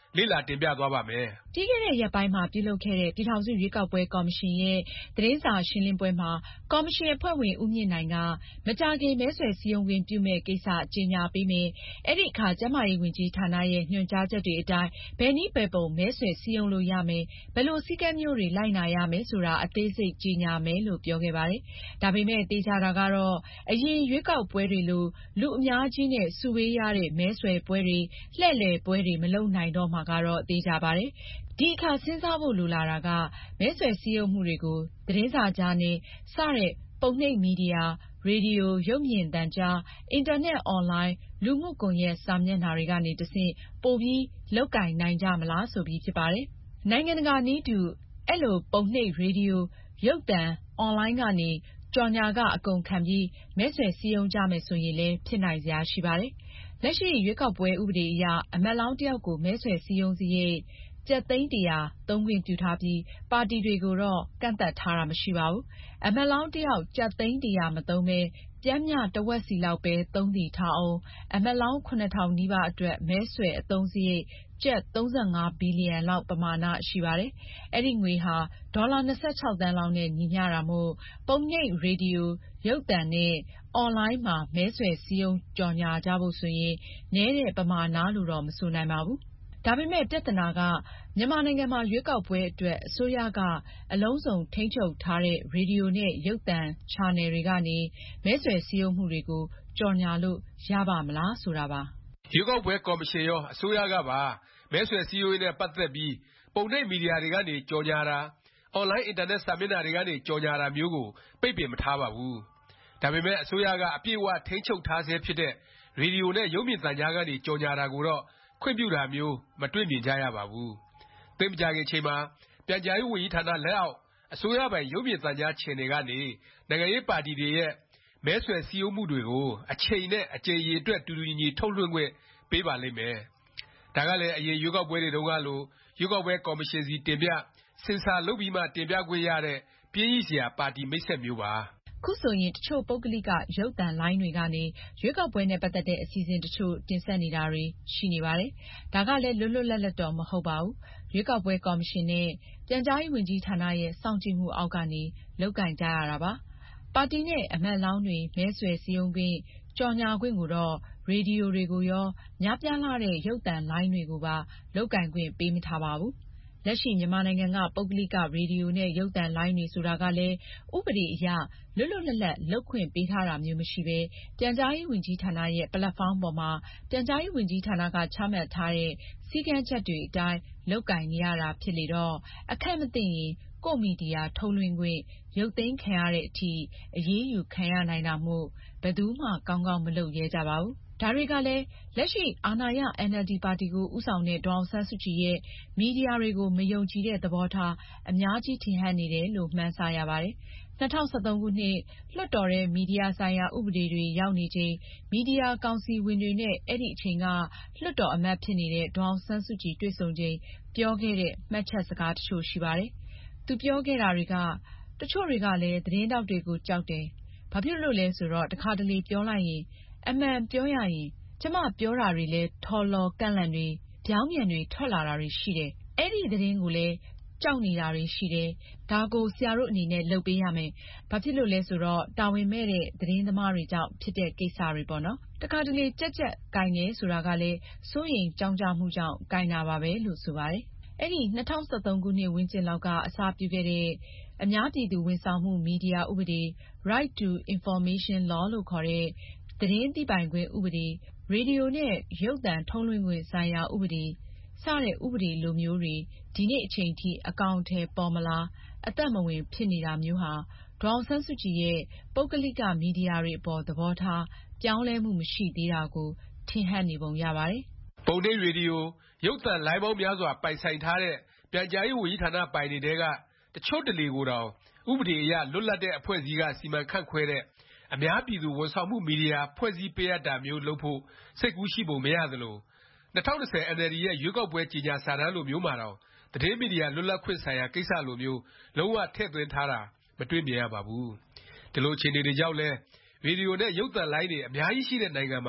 လေ့လာတင်ပြသွားပါ့မယ်။ပြီးခဲ့တဲ့ရက်ပိုင်းမှာပြုလုပ်ခဲ့တဲ့ပြည်ထောင်စုရွေးကောက်ပွဲကော်မရှင်ရဲ့သတင်းစာရှင်းလင်းပွဲမှာကော်မရှင်အဖွဲ့ဝင်ဦးမြင့်နိုင်ကမကြာခင်မဲဆွယ်စည်းရုံးခွင့်ပြုမယ့်ကိစ္စကြေညာပေးမယ်၊အဲဒီအခါကျန်းမာရေးဝန်ကြီးဌာနရဲ့ညွှန်ကြားချက်တွေအတိုင်းဘယ်နည်းဘယ်ပုံမဲဆွယ်စည်းရုံးလို့ရမယ်၊ဘယ်လိုစည်းကမ်းမျိုးတွေလိုက်နာရမယ်ဆိုတာအသေးစိတ်ကြေညာမယ်လို့ပြောခဲ့ပါတယ်။ဒါပေမဲ့သေချာတာကတော့အရင်ရွေးကောက်ပွဲတွေလိုလူအများကြီးနဲ့စုဝေးရတဲ့မဲဆွယ်ပွဲတွေလှည့်လည်ပွဲတွေမလုပ်နိုင်တော့မှာကတော့သေချာပါတယ်။ဒီအခါစဉ်းစားဖို့လိုလာတာကမဲဆွယ်စည်းရုံးမှုတွေကိုသတင်းစာဂျာနယ်စတဲ့ပုံနှိပ်မီဒီယာရေဒီယိုရုပ်မြင်သံကြားအင်တာနက်အွန်လိုင်းလူမှုကွန်ရက်စာမျက်နှာတွေကနေတဆင့်ပိုပြီးလုပ်ကိုင်နိုင်ကြမလားဆိုပြီးဖြစ်ပါတယ်။နိုင်ငံတကာနည်းတူအဲလိုပုံနှိပ်ရေဒီယိုရုပ်သံအွန်လိုင်းကနေကြော်ညာကအကုန်ခံပြီးမဲဆွယ်စည်းရုံးကြမယ်ဆိုရင်လည်းဖြစ်နိုင်စရာရှိပါတယ်။လက်ရှိရွေးကောက်ပွဲဥပဒေအရအမတ်လောင်းတယောက်ကိုမဲဆွယ်စည်းရုံးစရိတ်ကျပ်သိန်းတစ်ရာသုံးခွင့်ပြုထားပြီးပါတီတွေကိုတော့ကန့်သတ်ထားတာမရှိပါဘူး။အမတ်လောင်းတယောက်ကျပ်သိန်းတစ်ရာမသုံးပဲပျမ်းမျှတဝက်စီလောက်ပဲသုံးသည်ထားအောင်အမတ်လောင်းခုနှစ်ထောင်နီးပါးအတွက်မဲဆွယ်အသုံးစရိတ်ကျပ်သုံးဆယ့်ငါးဘီလီယံလောက်ပမာဏရှိပါတယ်။အဲဒီငွေဟာဒေါ်လာ၂၆သန်းလောက်နဲ့ညီမျှတာမို့ပုံနှိပ်ရေဒီယိုရုပ်သံနဲ့အွန်လိုင်းမှာမဲဆွယ်စည်းရုံးကြော်ညာကြဖို့ဆိုရင်နည်းတဲ့ပမာဏလို့တော့မဆိုနိုင်ပါဘူး။ဒါပေမဲ့ပြဿနာကမြန်မာနိုင်ငံမှာရွေးကောက်ပွဲအတွက်အစိုးရကအလုံးစုံထိန်းချုပ်ထားတဲ့ရေဒီယိုနဲ့ရုပ်သံချာနယ်တွေကနေမဲဆွယ်စည်းရုံးမှုတွေကိုကြော်ညာလို့ရပါမလားဆိုတာပါ။ရွေးကောက်ပွဲကော်မရှင်ရောအစိုးရကပါမဲဆွယ်စည်းရုံးရေးနဲ့ပတ်သက်ပြီးပုံနှိပ်မီဒီယာတွေကနေကြော်ညာတာအွန်လိုင်းအင်တာနက်စာမျက်နှာတွေကနေကြော်ညာတာမျိုးကိုပိတ်ပင်မထားပါဘူး။ဒါပေမဲ့အစိုးရကအပြည့်အဝထိန်းချုပ်ထားဆဲဖြစ်တဲ့ရေဒီယိုနဲ့ရုပ်မြင်သံကြားကနေကြော်ညာတာကိုတော့ခွင့်ပြုတာမျိုးမတွေ့မြင်ကြရပါဘူး။သိပ်မကြာခင်ချိန်မှာပြန်ကြားရေးဝန်ကြီးဌာနလက်အောက်အစိုးရပိုင်ရုပ်မြင်သံကြားချန်နယ်ကနေနိုင်ငံရေးပါတီတွေရဲ့မဲဆွယ်စည်းရုံးမှုတွေကိုအချိန်နဲ့အကြိမ်ရေအတွက်တူတူညီညီထုတ်လွှင့်ခွင့်ပေးပါလိမ့်မယ်။ဒါကလည်းအရင်ရွေးကောက်ပွဲတွေတုန်းကလိုရွေးကောက်ပွဲကော်မရှင်စီတင်ပြဆင်ဆာလုပ်ပြီးမှတင်ပြခွင့်ရတဲ့ပြင်းကြီးစရာပါတီမိတ်ဆက်မျိုးပါ။ခုဆိုရင်တချို့ပုဂ္ဂလိကရုပ်သံလိုင်းတွေကနေရွေးကောက်ပွဲနဲ့ပတ်သက်တဲ့အစီအစဉ်တချို့တင်ဆက်နေတာတွေရှိနေပါတယ်။ဒါကလည်းလွတ်လွတ်လပ်လပ်တော့မဟုတ်ပါဘူး။ရွေးကောက်ပွဲကော်မရှင်နဲ့ပြန်ကြားရေးဝန်ကြီးဌာနရဲ့စောင့်ကြည့်မှုအောက်ကနေလုပ်ကိုင်ကြရတာပါ။ပါတီနဲ့အမတ်လောင်းတွေမဲဆွယ်စည်းရုံးခွင့်ကြော်ညာခွင့်ကိုတော့ရေဒီယိုတွေကိုရောများပြားလှတဲ့ရုပ်သံလိုင်းတွေကိုပါလုပ်ကိုင်ခွင့်ပေးမထားပါဘူး။လက်ရှိမြန်မာနိုင်ငံကပုဂ္ဂလိကရေဒီယိုနဲ့ရုပ်သံလိုင်းတွေဆိုတာကလည်းဥပဒေအရလွတ်လွတ်လပ်လပ်လုပ်ခွင့်ပေးထားတာမျိုးမရှိပဲပြန်ကြားရေးဝန်ကြီးဌာနရဲ့ပလက်ဖောင်းပေါ်မှာပြန်ကြားရေးဝန်ကြီးဌာနကချမှတ်ထားတဲ့စည်းကမ်းချက်တွေအတိုင်းလုပ်ကိုင်နေရတာဖြစ်လေတော့အခက်မသင့်ရင်ကိုယ့်မီဒီယာထုတ်လွှင့်ခွင့်ရုပ်သိမ်းခံရတဲ့အထိအရေးယူခံရနိုင်တာမို့ဘယ်သူမှကောင်းကောင်းမလုပ်ရဲကြပါဘူး။ဒါတွေကလည်းလက်ရှိအာဏာရအင်န်အယ်လ်ဒီပါတီကိုဦးဆောင်တဲ့ဒေါ်အောင်ဆန်းစုကြည်ရဲ့မီဒီယာတွေကိုမယုံကြည်တဲ့သဘောထားအများကြီးထင်ဟပ်နေတယ်လို့မှန်းဆရပါတယ်။၂၀၁၃ခုနှစ်လွှတ်တော်ထဲမီဒီယာဆိုင်ရာဥပဒေတွေရောက်နေချိန်မီဒီယာကောင်စီဝင်တွေနဲ့အဲဒီအချိန်ကလွှတ်တော်အမတ်ဖြစ်နေတဲ့ဒေါ်အောင်ဆန်းစုကြည်တွေ့ဆုံချိန်ပြောခဲ့တဲ့မှတ်ချက်စကားတချို့ရှိပါတယ်။သူပြောခဲ့တာတွေကတချို့တွေကလည်းသတင်းထောက်တွေကိုကြောက်တယ်။ဘာဖြစ်လို့လဲဆိုတော့တခါတလေပြောလိုက်ရင်အမှန်ပြောရရင်ကျမပြောတာတွေလဲထော်လော်ကန့်လန့်တွေပြောင်းပြန်တွေထွက်လာတာတွေရှိတယ်။အဲဒီသတင်းကိုလည်းကြောက်နေတာတွေရှိတယ်။ဒါကိုဆရာတို့အနေနဲ့လုပ်ပေးရမယ်။ဘာဖြစ်လို့လဲဆိုတော့တာဝန်မဲ့တဲ့သတင်းသမားတွေကြောင့်ဖြစ်တဲ့ကိစ္စတွေပေါ့နော်။တခါတလေကြက်ကြက်ကိုင်တယ်ဆိုတာကလည်းစိုးရိမ်ကြောင့်ကြမှုကြောင့်ကိုင်တာပါပဲလို့ဆိုပါတယ်။အဲဒီ၂၀၁၃ခုနှစ်ဝန်းကျင်လောက်ကအစပြုခဲ့တဲ့အများပြည်သူဝန်ဆောင်မှုမီဒီယာဥပဒေ Right to Information Law လို့ခေါ်တဲ့သတင်းသိပိုင်ခွင့်ဥပဒေရေဒီယိုနဲ့ရုပ်သံထုတ်လွှင့်ခွင့်ဆိုင်ရာဥပဒေစတဲ့ဥပဒေလိုမျိုးတွေဒီနေ့အချိန်ထိအကောင်အထည်ပေါ်မလာအသက်မဝင်ဖြစ်နေတာမျိုးဟာဒေါ်အောင်ဆန်းစုကြည်ရဲ့ပုဂ္ဂလိကမီဒီယာတွေအပေါ်သဘောထားပြောင်းလဲမှုမရှိသေးတာကိုထင်ဟပ်နေပုံရပါတယ်။ပုံနှိပ်ရေဒီယိုရုပ်သံလိုင်းပေါင်းများစွာပိုင်ဆိုင်ထားတဲ့ပြန်ကြားရေးဝန်ကြီးဌာနပိုင်တွေထဲကတချို့တလေကိုတောင်ဥပဒေအရလွတ်လပ်တဲ့အဖွဲ့အစည်းကစီမံခန့်ခွဲတဲ့အများပြည်သူဝန်ဆောင်မှုမီဒီယာဖွဲ့စည်းပေးအပ်တာမျိုးလုပ်ဖို့စိတ်ကူးရှိပုံမရသလို၂၀၂၀အင်န်အယ်လ်ဒီရဲ့ရွေးကောက်ပွဲကြေညာစာတမ်းလိုမျိုးမှာတောင်သတင်းမီဒီယာလွတ်လပ်ခွင့်ဆိုင်ရာကိစ္စလိုမျိုးလုံးဝထည့်သွင်းထားတာမတွေ့မြင်ရပါဘူး။ဒီလိုအခြေအနေတွေကြောင့်လဲရေဒီယိုနဲ့ရုပ်သံလိုင်းတွေအများကြီးရှိတဲ့နိုင်ငံမှာ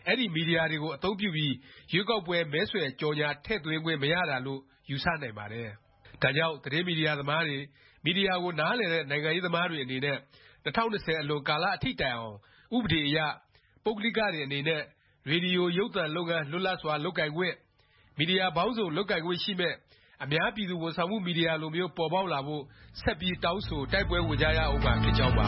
အဲ့ဒီမီဒီယာတွေကိုအသုံးပြုပြီးရွေးကောက်ပွဲမဲဆွယ်ကြော်ညာထည့်သွင်းခွင့်မရတာလို့ယူဆနိုင်ပါတယ်။ဒါကြောင့်သတင်းမီဒီယာသမားတွေမီဒီယာကိုနားလည်တဲ့နိုင်ငံရေးသမားတွေအနေနဲ့၂၀၂၀အလွန်ကာလအထိတိုင်အောင်ဥပဒေအရပုဂ္ဂလိကတွေအနေနဲ့ရေဒီယိုရုပ်သံလုပ်ငန်းလွတ်လပ်စွာလုပ်ကိုင်ခွင့်မီဒီယာပေါင်းစုံလုပ်ကိုင်ခွင့်ရှိမဲ့အများပြည်သူဝန်ဆောင်မှုမီဒီယာလိုမျိုးပေါ်ပေါက်လာဖို့ဆက်ပြီးတောင်းဆိုတိုက်ပွဲဝင်ကြရအောင်ပါဖြစ်ကြောင်းပါ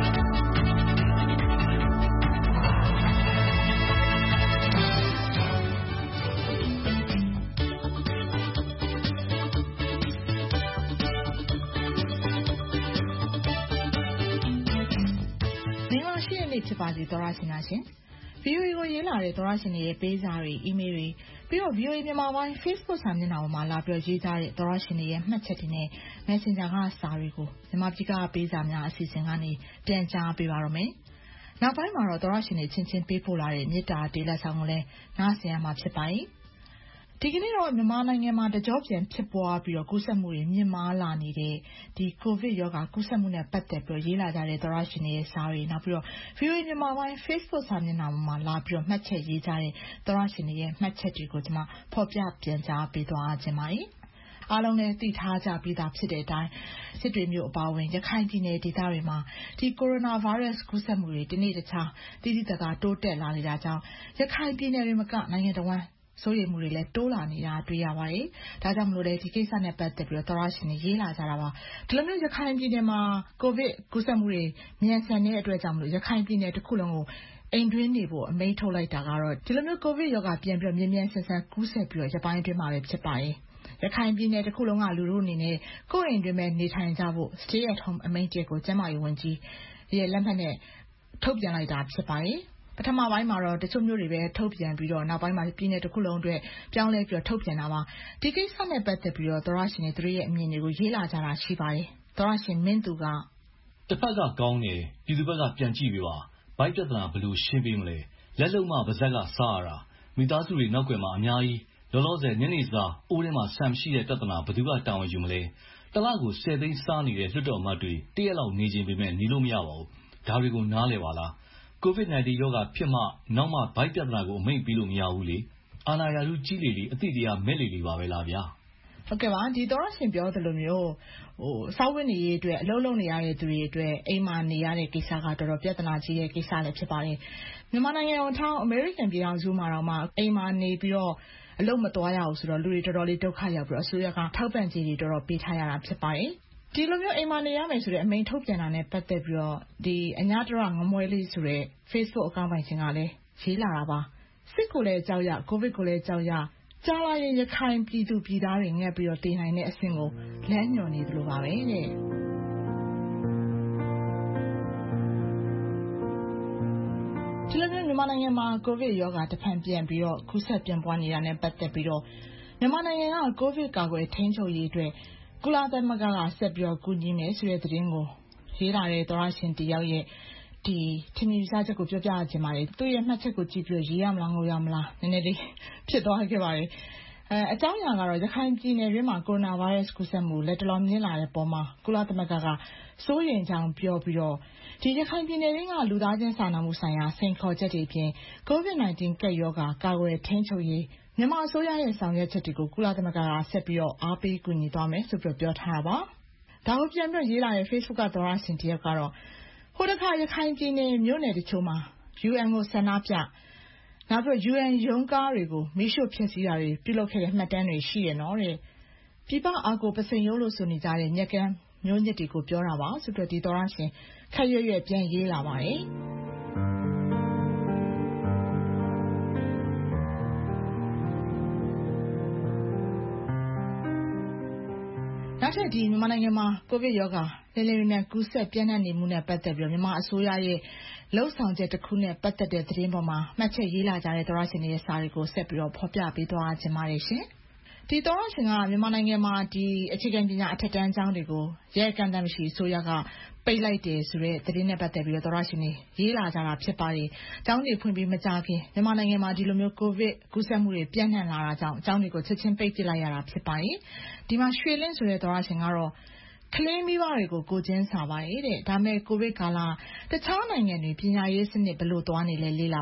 ဖြစ်ပါစေသောရရှင်များရှင် ဗီအိုအေ ကိုရေးလာတဲ့သောရရှင်တွေရဲ့ပေးစာတွေအီးမေးလ်တွေပြီးတော့ ဗီအိုအေ မြန်မာပိုင်း Facebook စာမျက်နှာပေါ်မှာလာပြီးရေးကြတဲ့သောရရှင်တွေရဲ့မှတ်ချက်တွေနဲ့ Messenger ကစာတွေကိုမြန်မာပြည်ကပေးစာများအစီအစဉ်ကနေပြန်ကြားပေးပါရမယ်။နောက်ပိုင်းမှာတော့သောရရှင်တွေချင်းချင်းပေးပို့လာတဲ့မေတ္တာတေးလက်ဆောင်ကိုလည်းနားဆင်ရမှာဖြစ်ပါတယ်။ဒီကနေ့တော့မြန်မာနိုင်ငံမှာတကြောပြန်ဖြစ်ပွားပြီးတော့ကူးစက်မှုတွေမြင့်မားလာနေတဲ့ဒီကိုဗစ်ရောဂါကူးစက်မှုနဲ့ပတ်သက်ပြီးရေးလာကြတဲ့သောရရှင်တွေရဲ့စာတွေနောက်ပြီးတော့ ဗီအိုအေ မြန်မာပိုင်း Facebook စာမျက်နှာမှာလာပြီးတော့မှတ်ချက်ရေးကြတဲ့သောရရှင်တွေရဲ့မှတ်ချက်တွေကိုကျွန်မဖော်ပြပြန်ကြားပေးသွားခြင်းပါတယ်။အားလုံးလည်းသိထားကြပြီးသားဖြစ်တဲ့အတိုင်းစစ်တွေမျိုးအပါအဝင်ရခိုင်ပြည်နယ်ဒေသတွေမှာဒီကိုရိုနာဗိုင်းရပ်စ်ကူးစက်မှုတွေတနေ့တခြားတိတိကျကျတိုးတက်လာနေတာကြောင့်ရခိုင်ပြည်နယ်တွေမှာကနိုင်ငံတော်ဝန်စိုးရိမ်မှုတွေလည်းတိုးလာနေတာတွေ့ရပါတယ်။ဒါကြောင့်မလို့လေဒီကိစ္စနဲ့ပတ်သက်ပြီးတော့သောရရှင်တွေရေးလာကြတာပါ။ဒီလိုမျိုးရခိုင်ပြည်နယ်မှာကိုဗစ်ကူးစက်မှုတွေမြန်ဆန်တဲ့အတွက်ကြောင့်မလို့ရခိုင်ပြည်နယ်တစ်ခုလုံးကိုအိမ်တွင်းနေဖို့အမိန့်ထုတ်လိုက်တာကတော့ဒီလိုမျိုးကိုဗစ်ရောဂါပြန်ပြီးမြန်မြန်ဆန်ဆန်ကူးစက်ပြီးတော့ရပိုင်းအတွင်းမှာပဲဖြစ်ပါတယ်။ရခိုင်ပြည်နယ်တစ်ခုလုံးကလူတို့အနေနဲ့ကိုယ့်အိမ်တွင်းမှာနေထိုင်ကြဖို့ Stay at home အမိန့်တွေကိုကျန်းမာရေးဝန်ကြီးရဲ့လက်မှတ်နဲ့ထုတ်ပြန်လိုက်တာဖြစ်ပါတယ်။ပထမပိုင်းမှာတော့တချို့မျိုးတွေပဲထုတ်ပြန်ပြီးတော့နောက်ပိုင်းမှာပြည်နယ်တစ်ခုလုံးအတွက်ပြောင်းလဲပြီးတော့ထုတ်ပြန်တာပါဒီကိစ္စနဲ့ပတ်သက်ပြီးတော့သောရရှင်တွေသူတို့ရဲ့အမြင်တွေကိုရေးလာကြတာရှိပါတယ်သောရရှင်မင်းသူကတစ်ဖက်ကကောင်းတယ်ပြည်သူဘက်ကပြန်ကြည့်ပေးပါဘိုက်ပြဿနာဘယ်လိုရှင်းပေးမလဲလက်လုံးမှပါဇက်ကစားရတာမိသားစုတွေနောက်ွယ်မှာအများကြီးလောလောဆယ်ညနေစာအိုးထဲမှာဆန်မရှိတဲ့ပြဿနာဘယ်သူကတောင်းယူမလဲတလားကိုဆယ်သိန်းစားနေတဲ့လွတ်တော်အမတ်တွေတရက်လောက်နေခြင်းပေမဲ့နေလို့မရပါဘူးဒါတွေကိုနားလဲပါလားကိုဗစ် ၁၉ ရောဂါဖြစ်မှနောက်မှဗိုက်ပြဿနာကိုအမိန့်ပြီးလို့မရဘူးလေအာဏာရလူကြီးလေလေအတိတရားမဲ့လေလေပါပဲလားဗျာဟုတ်ကဲ့ပါဒီသောရရှင်ပြောသလိုမျိုးဟိုစောက်ဝင်နေရေးအတွက်အလုံးလုံးနေရတဲ့သူတွေအတွက်အိမ်မှာနေရတဲ့ကိစ္စကတော်တော်ပြဿနာကြီးရဲ့ကိစ္စလည်းဖြစ်ပါတယ်မြန်မာနိုင်ငံအောင်ထောင်းအမေရိကန်ပြည်အောင်စုမှာတော့မှအိမ်မှာနေပြီးတော့အလုံးမသွားရဘူးဆိုတော့လူတွေတော်တော်လေးဒုက္ခရောက်ပြီးတော့အစိုးရကထောက်ပံ့ကြေးတွေတော်တော်ပေးထားရတာဖြစ်ပါတယ်ဒီလိုမျိုးအိမ်မှာနေရမယ်ဆိုတဲ့အမိန့်ထုတ်ပြန်တာနဲ့ပတ်သက်ပြီးတော့ဒီအညာတရငမွဲလေးဆိုတဲ့ Facebook အကောင့်ပိုင်ရှင်ကလည်းရေးလာတာပါစစ်ကိုလည်းကြောက်ရကိုဗစ်ကိုလည်းကြောက်ရကြားလာရင်ရခိုင်ပြည်သူပြည်သားတွေငက်ပြီးတော့တည်နိုင်တဲ့အဆင့်ကိုလမ်းညွှန်နေသလိုပါပဲတဲ့ဒီလိုမျိုးမြန်မာနိုင်ငံမှာကိုဗစ်ရောဂါတဖန်ပြန်ပြီးတော့ကူးစက်ပြန့်ပွားနေတာနဲ့ပတ်သက်ပြီးတော့မြန်မာနိုင်ငံကကိုဗစ်ကာကွယ်ထိန်းချုပ်ရေးအတွက်ကုလသမဂ္ဂကဆက်ပြီးတော့ကူညီမယ်ဆိုတဲ့သတင်းကိုရေးလာတဲ့သောရရှင်တယောက်ရဲ့ဒီထင်မြင်စားချက်ကိုပြောပြချင်ပါတယ်သူ့ရဲ့မှတ်ချက်ကိုကြည့်ပြီးရေးရမလားငိုရမလားနည်းနည်းလေးဖြစ်သွားခဲ့ပါတယ်အဲအကြောင်းအရာကတော့ရခိုင်ပြည်နယ်တွင်းမှာကိုရိုနာဗိုင်းရပ်စ်ကူးစက်မှုလက်တလောမြင့်လာတဲ့ပုံမှာကုလသမဂ္ဂကစိုးရိမ်ကြောင်းပြောပြီးတော့ဒီရခိုင်ပြည်နယ်တွင်းကလူသားချင်းစာနာမှုဆိုင်ရာစိန်ခေါ်ချက်တွေအပြင်ကိုဗစ် ၁၉ ကပ်ရောဂါကာကွယ်ထိန်းချုပ်ရေးမြန်မာအစိုးရရဲ့ဆောင်ရွက်ချက်တွေကိုကုလသမဂ္ဂကဆက်ပြီးတော့အားပေးကူညီသွားမယ်ဆိုပြီးပြောထားတာပါဒါကိုပြန်ပြီးရေးလာတဲ့ Facebook ကသောရရှင်တယောက်ကတော့ဟိုတခါရခိုင်ပြည်နယ်မြို့နယ်တချို့မှာ ယူအန် ကိုဆန္ဒပြနောက်ပြီး ယူအန် ရုံးကားတွေကိုမိရှို့ဖျက်ဆီးတာတွေပြုလုပ်ခဲ့တဲ့မှတ်တမ်းတွေရှိရနော်တဲ့ပြည်ပအာကိုပစိန်ရုံးလို့ဆိုနေကြတဲ့ညက်ကန်းမျိုးညစ်တွေကိုပြောတာပါဆိုတော့ဒီသောရရှင်ခက်ရွရွပြန်ရေးလာပါတယ်နောက်ထပ်ဒီမြန်မာနိုင်ငံမှာကိုဗစ်ရောဂါလေလေမြန်ကူးစက်ပြန့်နှံ့နေမှုနဲ့ပတ်သက်ပြီးမြန်မာအစိုးရရဲ့လှုပ်ဆောင်ချက်တစ်ခုနဲ့ပတ်သက်တဲ့သတင်းပေါ်မှာမှတ်ချက်ရေးလာကြတဲ့သောရရှင်ရဲ့စာတွေကိုဆက်ပြီးတော့ဖော်ပြပေးသွားခြင်းပါတယ်ရှင်ဒီသောရရှင်ကမြန်မာနိုင်ငံမှာဒီအခြေခံပညာအထက်တန်းကျောင်းတွေကိုရဲကန့်တမ်းမရှိအစိုးရကပိတ်လိုက်တယ်ဆိုတဲ့သတင်းနဲ့ပတ်သက်ပြီးတော့သောရရှင်တွေရေးလာကြတာဖြစ်ပါတယ်။ကျောင်းတွေဖွင့်ပြီးမကြခင်မြန်မာနိုင်ငံမှာဒီလိုမျိုးကိုဗစ်ကူးစက်မှုတွေပြန့်နှံ့လာတာကြောင့်ကျောင်းတွေကိုချက်ချင်းပိတ်ပစ်လိုက်ရတာဖြစ်ပါတယ်။ဒီမှာရွှေလင်းဆိုတဲ့သောရရှင်ကတော့ကလေးမိဘတွေကိုကိုချင်းစာပါတယ်တဲ့ဒါမဲ့ကိုဗစ်ကာလတခြားနိုင်ငံတွေပညာရေးစနစ်ဘယ်လိုသွားနေလဲလေ့လာပါ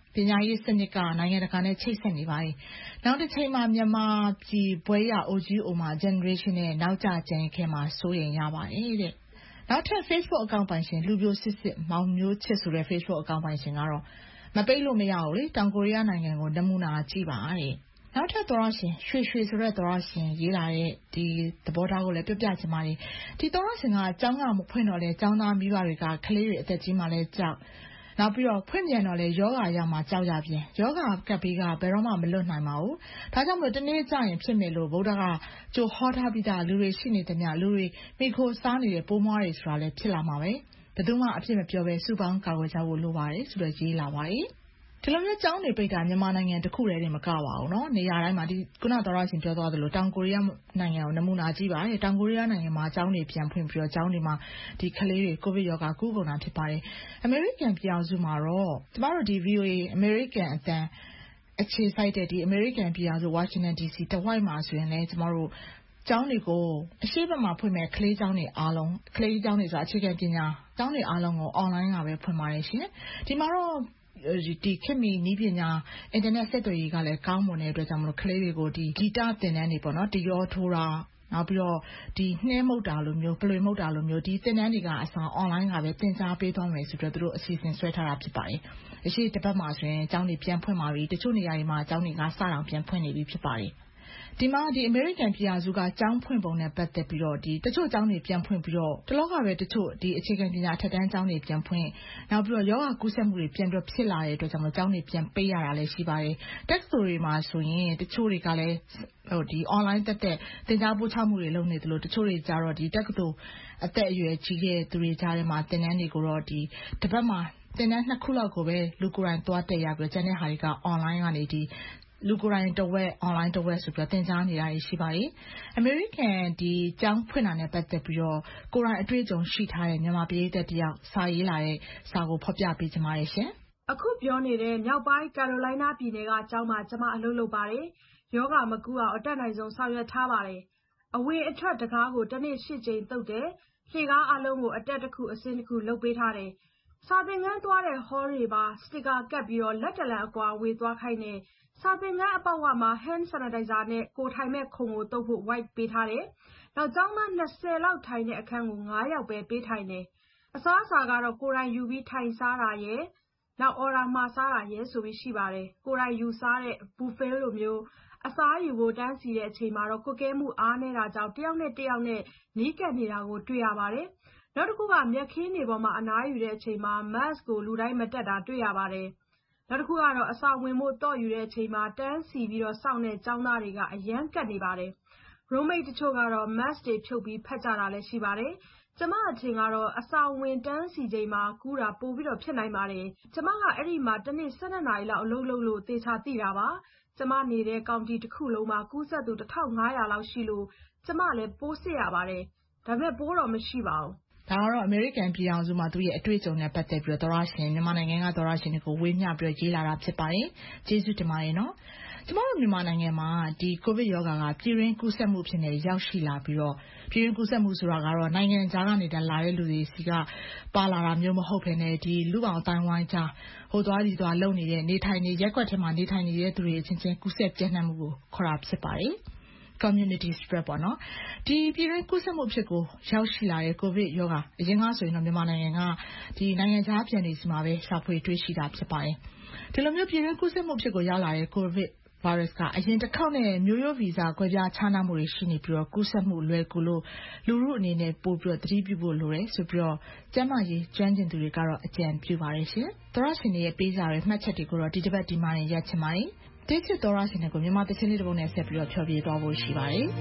ပညာရေးစနစ်ကနိုင်ငံတကာနဲ့ချိတ်ဆက်နေပါတယ်။နောက်တစ်ချိန်မှာမြန်မာပြည်ဘွဲရ အို ဂျီ အို မှာ generation နဲ့နောက်ကျကျန်ခဲ့မှာစိုးရိမ်ရပါတယ်တဲ့။နောက်ထပ် Facebook အကောင့်ပိုင်ရှင်လူပြိုစစ်စစ်မောင်မျိုးချစ်ဆိုတဲ့ Facebook အကောင့်ပိုင်ရှင်ကတော့မပိတ်လို့မရဘူးလေတောင်ကိုရီးယားနိုင်ငံကိုနမူနာကြည့်ပါတဲ့။နောက်ထပ်သောရရှင်ရွှေရွှေဆိုတဲ့သောရရှင်ရေးလာတဲ့ဒီသဘောထားကိုလည်းပြပြချင်ပါတယ်။ဒီသောရရှင်ကအကြောင်းကမဖွင့်တော့လဲကျောင်းသားမိဘတွေကကလေးတွေအသက်ကြီးမှလည်းကြောက်နောက်ပြီးတော့ဖွင့်ပြန်တော့လဲယောဂါရမှာကြောက်ရပြန်ယောဂါကပ်ပြီးကဘယ်တော့မှမလွတ်နိုင်ပါဘူးဒါကြောင့်မို့တနေ့ကျရင်ဖြစ်မယ်လို့ဗုဒ္ဓကကြိုဟောထားပြီးသားလူတွေရှိနေတဲ့မြလူတွေမိခိုစားနေတဲ့ပိုးမွားတွေဆိုတာလည်းဖြစ်လာမှာပဲဘယ်သူမှအဖြစ်မပြောပဲစုပေါင်းကာကွယ်ကြဖို့လိုပါတယ်ဆိုတော့ရေးလာပါတယ်ဒီလိုမျိုးကျောင်းတွေပိတ်တာမြန်မာနိုင်ငံတစ်ခုတည်းတင်မကပါဘူးเนาะနေရာတိုင်းမှာဒီခုနသောရရှင်ပြောသွားသလိုတောင်ကိုရီးယားနိုင်ငံကိုနမူနာကြည့်ပါတယ်တောင်ကိုရီးယားနိုင်ငံမှာကျောင်းတွေပြန်ဖွင့်ပြီးတော့ကျောင်းတွေမှာဒီကလေးတွေကိုဗစ်ရောဂါကူးကုန်တာဖြစ်ပါတယ်အမေရိကန်ပြည်အောင်စုမှာတော့ကျမတို့ဒီ ဗီ အို အေ အမေရိကန်အသံအခြေစိုက်တဲ့ဒီအမေရိကန်ပြည်အောင်စု Washington ဒီ စီ တဝိုက်မှာဆိုရင်လည်းကျမတို့ကျောင်းတွေကိုအရှိတ်ဘက်မှာဖွင့်မဲ့ကလေးကျောင်းတွေအားလုံးကလေးကျောင်းတွေဆိုတာအခြေခံပညာကျောင်းတွေအားလုံးကို online ကပဲဖွင့်ပါတယ်ရှင်ဒီမှာတော့ဒီခေတ်မီနည်းပညာအင်တာနက်ဆက်သွယ်ရေးကလည်းကောင်းမွန်တဲ့အတွက်ကြောင့်မလို့ကလေးတွေကိုဒီဂီတသင်တန်းတွေပေါ့နော်ဒီရောထိုးတာနောက်ပြီးတော့ဒီနှဲမှုတ်တာလိုမျိုးပလွေမှုတ်တာလိုမျိုးဒီသင်တန်းတွေကအစား online ကပဲသင်ကြားပေးသွားမယ်ဆိုတော့သူတို့အစီအစဉ်ဆွဲထားတာဖြစ်ပါတယ်အရှိတစ်ပတ်မှာဆိုရင်ကျောင်းတွေပြန်ဖွင့်ပါပြီတချို့နေရာတွေမှာကျောင်းတွေကစတောင်ပြန်ဖွင့်နေပြီဖြစ်ပါတယ်ဒီမှာဒီအမေရိကန်ပြည်အောင်စုကကျောင်းဖွင့်ပုံနဲ့ပတ်သက်ပြီးတော့ဒီတချို့ကျောင်းတွေပြန်ဖွင့်ပြီးတော့တလောကပဲတချို့ဒီအခြေခံပညာထက်တန်းကျောင်းတွေပြန်ဖွင့်နောက်ပြီးတော့ယောဂကူးစက်မှုတွေပြန်ပြီးဖြစ်လာတဲ့အတွက်ကြောင့်ကျောင်းတွေပြန်ပိတ်ရတာလည်းရှိပါတယ်တက္ကသိုလ်တွေမှာဆိုရင်တချို့တွေကလည်းဟိုဒီ online တက်တဲ့သင်ကြားပို့ချမှုတွေလုပ်နေသလိုတချို့တွေကြတော့ဒီတက္ကသိုလ်အသက်အရွယ်ကြီးတဲ့သူတွေကြားထဲမှာသင်တန်းတွေကိုတော့ဒီတစ်ပတ်မှာသင်တန်းနှစ်ခုလောက်ကိုပဲလူကိုယ်တိုင်သွားတက်ရပြီးတော့ကျန်တဲ့ဟာတွေက online ကနေဒီလူကိုယ်တိုင်တဝက် online တဝက်ဆိုပြီးတော့သင်ကြားနေတာရှိပါတယ်အမေရိကန်ဒီကျောင်းဖွင့်တာနဲ့ပတ်သက်ပြီးတော့ကိုယ်တိုင်အတွေ့အကြုံရှိထားတဲ့မြန်မာပြည်သက်တယောက်စာရေးလာတဲ့စာကိုဖော်ပြပေးကြပါရရှင်အခုပြောနေတဲ့မြောက်ပိုင်းကယ်ရိုလိုင်းနားပြည်နယ်ကကျောင်းမှာကျမအလုပ်လုပ်ပါတယ်ယောဂမကူအောင်အတက်နိုင်ဆုံးဆောင်ရွက်ထားပါတယ်အဝင်အထွက်တကားကိုတစ်နေ့ရှစ်ကြိမ်တုပ်တယ်လှေကားအလုံးကိုအတက်တစ်ခုအစင်းတစ်ခုလုပ်ပေးထားတယ်စာသင်ခန်းသွားတဲ့ hall တွေပါစတစ်ကာကပ်ပြီးတော့လက်တလန်အကွာဝေးသွားခိုင်းတယ်စာသင်ခန်းအပေါက်ဝမှာ hand sanitizer နဲ့ကိုထိုင်မဲ့ခုံကိုတုပ်ဖို့ wipe ပေးထားတယ်။နောက်ကျောင်းသား၂၀လောက်ထိုင်တဲ့အခန်းကို၅ယောက်ပဲပေးထိုင်တယ်။အစားအစာကတော့ကိုယ်တိုင်ယူပြီးထိုင်စားတာရယ်နောက် order မှာစားတာရယ်ဆိုပြီးရှိပါတယ်။ကိုယ်တိုင်ယူစားတဲ့ buffet လိုမျိုးအစားယူဖို့တန်းစီတဲ့အချိန်မှာတော့ကွက်ကဲမှုအားနေတာကြောင့်တယောက်နဲ့တယောက်နဲ့နီးကပ်နေတာကိုတွေ့ရပါတယ်။နောက်တစ်ခုကမျက်ခင်းတွေပေါ်မှာအနားယူတဲ့အချိန်မှာ mask ကိုလူတိုင်းမတက်တာတွေ့ရပါတယ်။နောက်တစ်ခုကတော့အစာဝင်ဖို့တော့ယူတဲ့အချိန်မှာတန်းစီပြီးတော့စောင့်တဲ့ကျောင်းသားတွေကအရန်ကတ်နေပါတယ်။ roommate တချို့ကတော့ mask တွေဖြုတ်ပြီးဖတ်ကြတာလည်းရှိပါတယ်။ကျမအထင်ကတော့အစာဝင်တန်းစီချိန်မှာကူးတာပိုပြီးတော့ဖြစ်နိုင်ပါတယ်။ကျမကအဲ့ဒီမှာတစ်နေ့၁၂နာရီလောက်အလုပ်လုပ်လို့သေချာသိတာပါ။ကျမနေတဲ့ကောင်တီတစ်ခုလုံးမှာကူးစက်သူတစ်ထောင်ငါးရာလောက်ရှိလို့ကျမလည်းပိုးစစ်ရပါတယ်။ဒါပေမဲ့ပိုးတော့မရှိပါဘူး။ဒါကတော့အမေရိကန်ပြည်အောင်စုမှာသူရဲ့အတွေ့အကြုံနဲ့ပတ်သက်ပြီးတော့သောရရှင်မြန်မာနိုင်ငံကသောရရှင်တွေကိုဝေမျှပြီးတော့ရေးလာတာဖြစ်ပါတယ်။ကျေးဇူးတင်ပါတယ်နော်။ကျမတို့မြန်မာနိုင်ငံမှာဒီကိုဗစ်ရောဂါကပြည်တွင်းကူးစက်မှုဖြစ်နေရောက်ရှိလာပြီးတော့ပြည်တွင်းကူးစက်မှုဆိုတာကတော့နိုင်ငံခြားကနေလာတဲ့လူတွေစီကပါလာတာမျိုးမဟုတ်ဘဲနဲ့ဒီလူပေါင်းတိုင်းဝိုင်းကြားဟိုသွားဒီသွားလုံနေတဲ့နေထိုင်နေရက်ွက်ထဲမှာနေထိုင်နေတဲ့သူတွေအချင်းချင်းကူးစက်ပြန့်နှံ့မှုကိုခေါ်တာဖြစ်ပါတယ်။ community spread ပေါ့နော်ဒီပြည်တွင်းကူးစက်မှုဖြစ်ကိုရောက်ရှိလာတဲ့ကိုဗစ်ရောဂါအရင်ကဆိုရင်တော့မြန်မာနိုင်ငံကဒီနိုင်ငံခြားပြည်နေစီမှာပဲရှာဖွေတွေ့ရှိတာဖြစ်ပါတယ်ဒီလိုမျိုးပြည်တွင်းကူးစက်မှုဖြစ်ကိုရောက်လာတဲ့ကိုဗစ် virus ကအရင်တစ်ခေါက်နဲ့မျိုးရိုးဗီဇကွဲပြားခြားနားမှုတွေရှိနေပြီးတော့ကူးစက်မှုလွယ်ကူလို့လူမှုအနေနဲ့ပို့ပြီးတော့သတိပြုဖို့လိုတယ်ဆိုပြီးတော့ကျန်းမာရေးကျွမ်းကျင်သူတွေကတော့အကြံပြုပါတယ်ရှင်သောရရှင်တွေရဲ့ပေးစာတွေမှတ်ချက်တွေကိုတော့ဒီတစ်ပတ်ဒီမှာရက်ချင်ပါတယ်တိကျသောရရှင်တွေကိုမြန်မာသချင်းလေးတစ်ပုဒ်နဲ့ဆက်ပြီးတော့ဖြောပြသွားဖို့ရှိပါတယ်။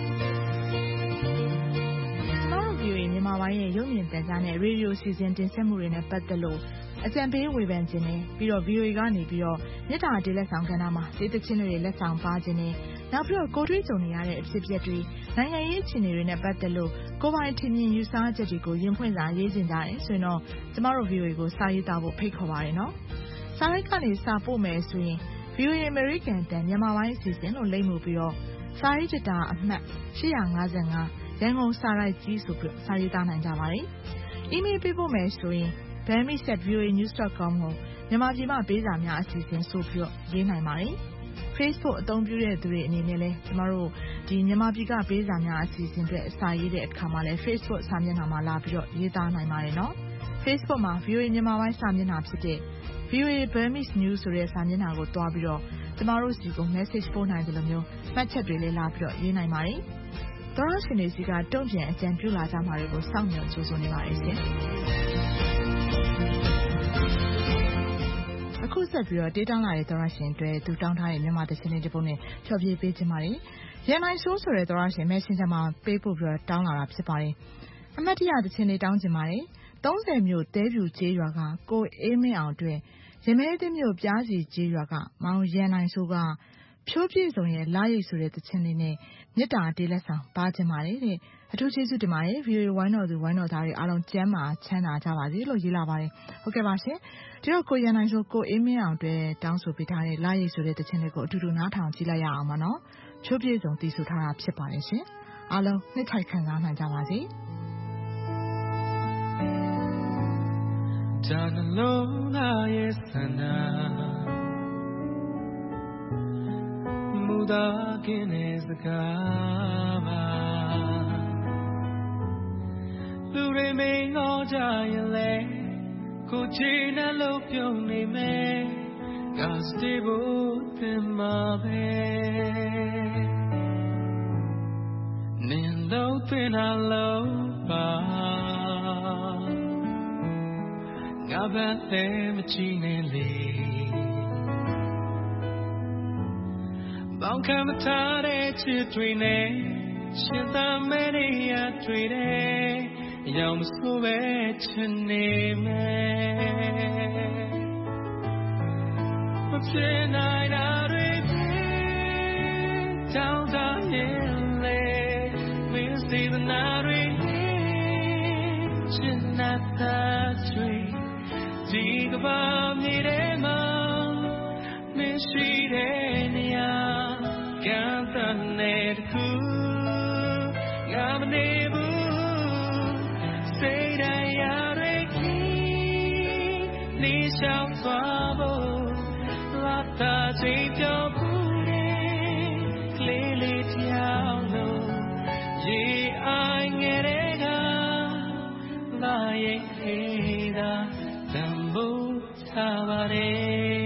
ကျမတို့ ဗီအိုအေ မြန်မာပိုင်းရဲ့ရုပ်မြင်သံကြားနဲ့ရေဒီယိုစီစဉ်တင်ဆက်မှုတွေနဲ့ပတ်သက်လို့အကြံပေးဝေဖန်ခြင်းနဲ့ပြီးတော့ ဗီအိုအေ ကနေပြီးတော့မြေတားတေးလက်ဆောင်ကဏ္ဍမှာဒေသချင်းတွေလက်ဆောင်ပါခြင်းနဲ့နောက်ပြီးတော့ကိုတွေ့ကြုံနေရတဲ့အဖြစ်အပျက်တွေနိုင်ငံရေးအခြေအနေတွေနဲ့ပတ်သက်လို့ကိုပိုင်ထင်မြင်ယူဆချက်တွေကိုရင်ဖွင့်စာရေးခြင်းကြတယ်ဆိုရင်တော့ကျမတို့ ဗီအိုအေ ကိုစာရေးသားဖို့ဖိတ်ခေါ်ပါတယ်နော်။စာရိုက်ကနေစာပို့မယ်ဆိုရင်ဗီအိုအေ American တန်မြန်မာပိုင်းအစီအစဉ်လို့လိမ့်မှုပြီးတော့စာရေးကြတာအမှတ်၈၅၅ရန်ကုန်စာရိုက်ကြီးဆိုပြီးစာရေးသားနိုင်ကြပါတယ်။ email ပေးဖို့မယ်ဆိုရင် burmese at v o a news dot com ကိုမြန်မာပြည်မှာပေးစာများအစီအစဉ်ဆိုပြီးတော့ရေးနိုင်ပါတယ်။ Facebook အသုံးပြုတဲ့သူတွေအနေနဲ့လည်းကျမတို့ဒီမြန်မာပြည်ကပေးစာများအစီအစဉ်တွေအစာရေးတဲ့အခါမှာလည်း Facebook စာမျက်နှာမှာလာပြီးတော့ရေးသားနိုင်ပါတယ်နော်။ Facebook မှာ ဗီအိုအေ မြန်မာပိုင်းစာမျက်နှာဖြစ်တဲ့ ဗီအိုအေ Burmese News ဆိုတဲ့စာမျက်နှာကိုတွားပြီးတော့ကျမတို့စီကို message ပို့နိုင်တယ်လို့မျိုးမှတ်ချက်တွေလည်းလာပြီးတော့ရေးနိုင်ပါတယ်။သောရရှင်တွေစီကတုံ့ပြန်အကြံပြုလာကြမှာတွေကိုစောင့်မျှော်ကြိုးဆိုနေပါတယ်ရှင်။အခုဆက်ပြီးတော့တေးတောင်းလာတဲ့သောရရှင်တွေသူတောင်းထားတဲ့မြန်မာသချင်းလေးတစ်ပုဒ်နဲ့ဖျော်ဖြေပေးခြင်းပါတယ်။ရန်နိုင်ဆိုးဆိုတဲ့သောရရှင် Messenger မှာပေးပို့ပြီးတော့တောင်းလာတာဖြစ်ပါတယ်။အမတ်တရသချင်းလေးတောင်းခြင်းပါတယ်။သုံးဆယ်မြို့တဲပြူကျေးရွာကကိုအေးမင်းအောင်အတွက်ရမဲသင်းမြို့ပြားစီကျေးရွာကမောင်ရန်နိုင်ဆိုးကဖြိုးပြည့်စုံရဲ့လာရိတ်ဆိုတဲ့သချင်းလေးနဲ့မြစ်တာတေးလက်ဆောင်ပါခြင်းပါတယ်တဲ့အထူးကျေးဇူးတင်ပါတယ်ဗီအိုအေဝိုင်းတော်သူဝိုင်းတော်သားတွေအားလုံးကျမ်းမာချမ်းသာကြပါစေလို့ရေးလာပါတယ်ဟုတ်ကဲ့ပါရှင်ဒီတော့ကိုရန်နိုင်ဆိုးကိုအေးမင်းအောင်အတွက်တောင်းဆိုပေးထားတဲ့လာရိတ်ဆိုတဲ့သချင်းလေးကိုအတူတူနားထောင်ကြည့်လိုက်ရအောင်ပါနော်ဖြိုးပြည့်စုံတည်ဆိုထားတာဖြစ်ပါတယ်ရှင်အားလုံးနှစ်ထိုက်ခံစားနိုင်ကြပါစေဒါနှလုံးသားရဲ့ဆန္ဒမူတာကင်းတဲ့စကားပါလူတွေမင်းငေါ်ကြရင်လေကိုချီနဲ့လို့ပြုံးနေမယ်ကစတေဖို့တင်မှာပဲနင်လို့တင်လာလို့ပါငါပဲလည်းမချီနဲ့လေဘောင်ခံမထားတဲ့ချစ်တွေနဲ့ရှင်သာမဲနေရတွေ့တယ်ရောင်မဆိုးပဲချင်နေမယ်မဖြစ်နိုင်တာတွေတောင်းတရင်လေမင်းစီမနာတွေချင်တာချွေဒီကဘာမြေထဲမှာမရှိတဲ့နေရာကံတန်တဲ့ခုငါမနေဘူးစိတ်တရားတွေကြီးနေရှောင်သွားဖို့လာတာစိတ်ပြောဘူးတဲ့ကလေးလေးတယောက်လို့ရေအိုင်ငယ်တဲ့ကလာရဲ့ခေတာတန်ဖို့ထားပါတယ်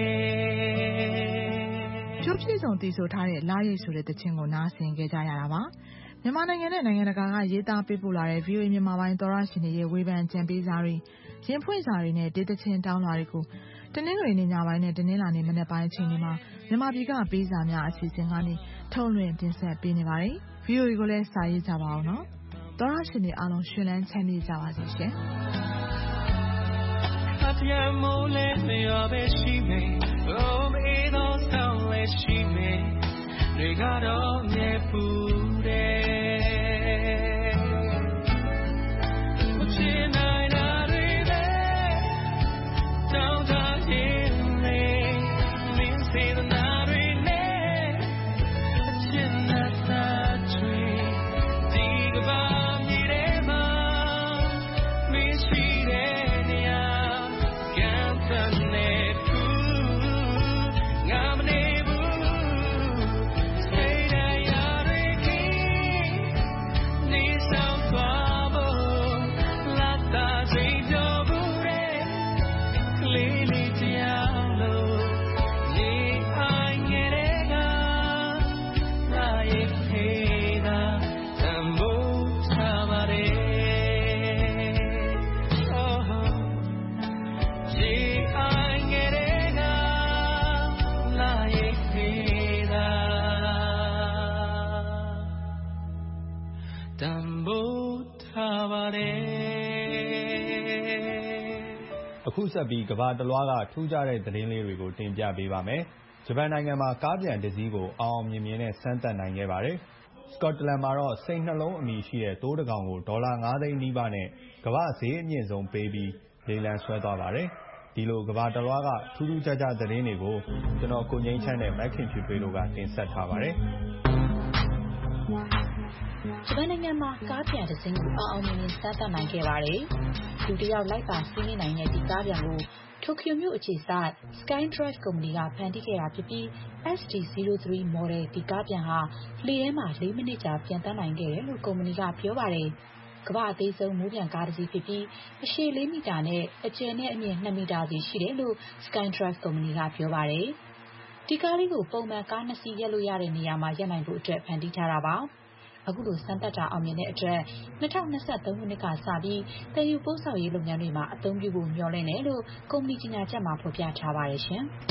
ဖြိုးပြည့်စုံတည်ဆိုထားတဲ့လာရိတ်ဆိုတဲ့သချင်းကိုနားဆင်ကြကြရတာပါမြန်မာနိုင်ငံနဲ့နိုင်ငံတကာကရေးသားပေးပို့လာတဲ့ ဗီအိုအေ မြန်မာပိုင်းသောရရှင်တွေရဲ့ဝေဖန်ကြံပေးစာတွေရင်ဖွင့်စာတွေနဲ့ဒေသချင်းတောင်းလာတွေကိုတနင်္ဂနွေနေ့ညပိုင်းနဲ့တနင်္လာနေ့မနက်ပိုင်းအချိန်တွေမှာမြန်မာပြည်ကပေးစာများအစီအစဉ်ကနေထုတ်လွှင့်တင်ဆက်ပေးနေပါတယ်။ ဗီအိုအေကိုလည်းစာရေးကြပါအောင်နော်။သောရရှင်တွေအားလုံးရှင်လန်းချမ်းမြေ့ကြပါစေရှင်။အပြတ်မိုးလေးမရောပဲရှိမယ်။အိုးမေသောဆောင်လေးရှိမယ်။တွေကတော့မြဲပူတယ်။မချင်နိုင်တာတွေပဲတောင်းတရင်လေမင်းစေတနာတွေနဲ့အချင်နဲ့သာချွေဒီကဘာမြေထဲမှာမရှိတဲ့နေရာကံတန်တဲ့ခုငါမနေဘူးစိတ်တရားတွေကြီးနေဆောင်သွားဖို့လာတာစိတ်ပြောဘူးတဲ့ကလေးလေးတယောက်လို့ရေအိုင်ငယ်တဲ့ကလာရဲ့ခေတာတန်ဖို့ထားပါတယ် ရေအိုင်ငယ်တဲ့ကလာရဲ့ခေတာတန်ဖို့ထားပါတယ်အခုဆက်ပြီးကမ္ဘာတလွှားကထူးခြားတဲ့သတင်းလေးတွေကိုတင်ပြပေးပါမယ်။ဂျပန်နိုင်ငံမှာကားပြန်တစ်စီးကိုအောင်အောင်မြင်မြင်နဲ့စမ်းသပ်နိုင်ခဲ့ပါတယ်။စကော့တလန်မှာတော့စိတ်နှလုံးအမည်ရှိတဲ့သိုးတစ်ကောင်ကိုဒေါ်လာငါးသိန်းနီးပါးနဲ့ကမ္ဘာ့ဈေးအမြင့်ဆုံးပေးပြီးလေလံဆွဲသွားပါတယ်။ဒီလိုကမ္ဘာတလွှားကထူးထူးခြားခြားသတင်းတွေကိုကျွန်တော်ကိုငိမ့်ချမ်းနဲ့မက်ခင်ဖြူထွေးတို့ကတင်ဆက်ထားပါတယ်။ဂျပန်နိုင်ငံမှာကားပြန်တစ်စင်းကိုအောင်အောင်မြင်မြင်စမ်းသပ်နိုင်ခဲ့ပါတယ်။လူတစ်ယောက်လိုက်ပါစီးနှင်းနိုင်တဲ့ဒီကားပြန်ကိုတိုကျိုမြို့အခြေစိုက် SkyDrive ကုမ္ပဏီကဖန်တီးခဲ့တာဖြစ်ပြီး အက်စ် ဒီ ဇီးရိုးသရီ model ဒီကားပြန်ဟာလေထဲမှာလေးမိနစ်ကြာပြန်တန်းနိုင်ခဲ့တယ်လို့ကုမ္ပဏီကပြောပါတယ်။ကမ္ဘာအသေးဆုံးမိုးပျံကားတစ်စီးဖြစ်ပြီးအရှည်လေးမီတာနဲ့အကျယ်နဲ့အမြင့်နှစ်မီတာစီရှိတယ်လို့ SkyDrive ကုမ္ပဏီကပြောပါတယ်။ဒီကားလေးကိုပုံမှန်ကားနှစ်စီးရပ်လို့ရတဲ့နေရာမှာရပ်နိုင်ဖို့အတွက်ဖန်တီးထားတာပါ။အခုလိုစမ်းသပ်တာအောင်မြင်တဲ့အတွက်၂၀၂၃ခုနှစ်ကစပြီးသယ်ယူပို့ဆောင်ရေးလုပ်ငန်းတွေမှာအသုံးပြုဖို့မျှော်လင့်တယ်လို့ကုမ္ပဏီကြေညာချက်မှာဖော်ပြထားပါတယ်ရှင်။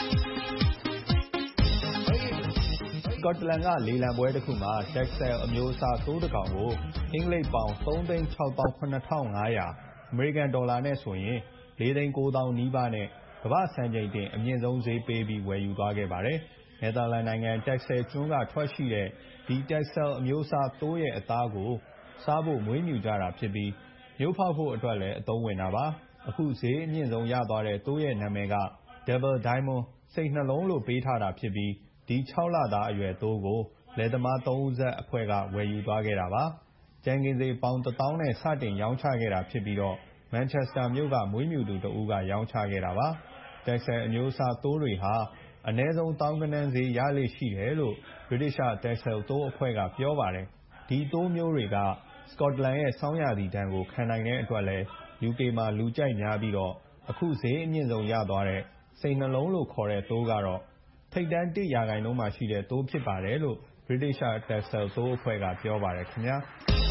စကော့တလန်ကလေလံပွဲတစ်ခုမှာ Texel အမျိုးအစားသိုးတစ်ကောင်ကိုအင်္ဂလိပ်ပေါင်သုံးသိန်းခြောက်သောင်းခုနှစ်ထောင်ငါးရာအမေရိကန်ဒေါ်လာနဲ့ဆိုရင်လေးသိန်းကိုးသောင်းနီးပါးနဲ့ကမ္ဘာ့စံချိန်တင်အမြင့်ဆုံးဈေးပေးပြီးဝယ်ယူသွားခဲ့ပါတယ်။နယ်သာလန်နိုင်ငံ Texel ကျွန်းကထွက်ရှိတဲ့ဒီ Texel အမျိုးအစားသိုးရဲ့အသားကိုစားဖို့မွေးမြူကြတာဖြစ်ပြီးမျိုးဖောက်ဖို့အတွက်လည်းအသုံးဝင်တာပါ။အခုဈေးအမြင့်ဆုံးရသွားတဲ့သိုးရဲ့နာမည်က Double Diamond စိတ်နှလုံးလို့ပေးထားတာဖြစ်ပြီးဒီခြောက်လသားအရွယ်သိုးကိုလယ်သမားသုံးဦးဆက်အဖွဲ့ကဝယ်ယူသွားခဲ့တာပါ။ကြမ်းခင်းဈေးပေါင်တစ်သောင်းနဲ့စတင်ရောင်းချခဲ့တာဖြစ်ပြီးတော့မန်ချက်စတာမြို့ကမွေးမြူသူတစ်ဦးကရောင်းချခဲ့တာပါ။ Texel အမျိုးအစားသိုးတွေဟာအနည်းဆုံးသောင်းဂဏန်းဈေးရလေ့ရှိတယ်လို့ဗြိတိသျှ Texel သိုးအဖွဲ့ကပြောပါတယ်။ဒီသိုးမျိုးတွေကစကော့တလန်ရဲ့ဆောင်းရာသီဒဏ်ကိုခံနိုင်တဲ့အတွက်လည်း ယူကေ မှာလူကြိုက်များပြီးတော့အခုဈေးအမြင့်ဆုံးရသွားတဲ့စိတ်နှလုံးလို့ခေါ်တဲ့သိုးကတော့ထိပ်တန်းတစ်ရာခိုင်နှုန်းမှာရှိတဲ့သိုးဖြစ်ပါတယ်လို့ဗြိတိသျှ Texel သိုးအဖွဲ့ကပြောပါတယ်ခင်ဗျာ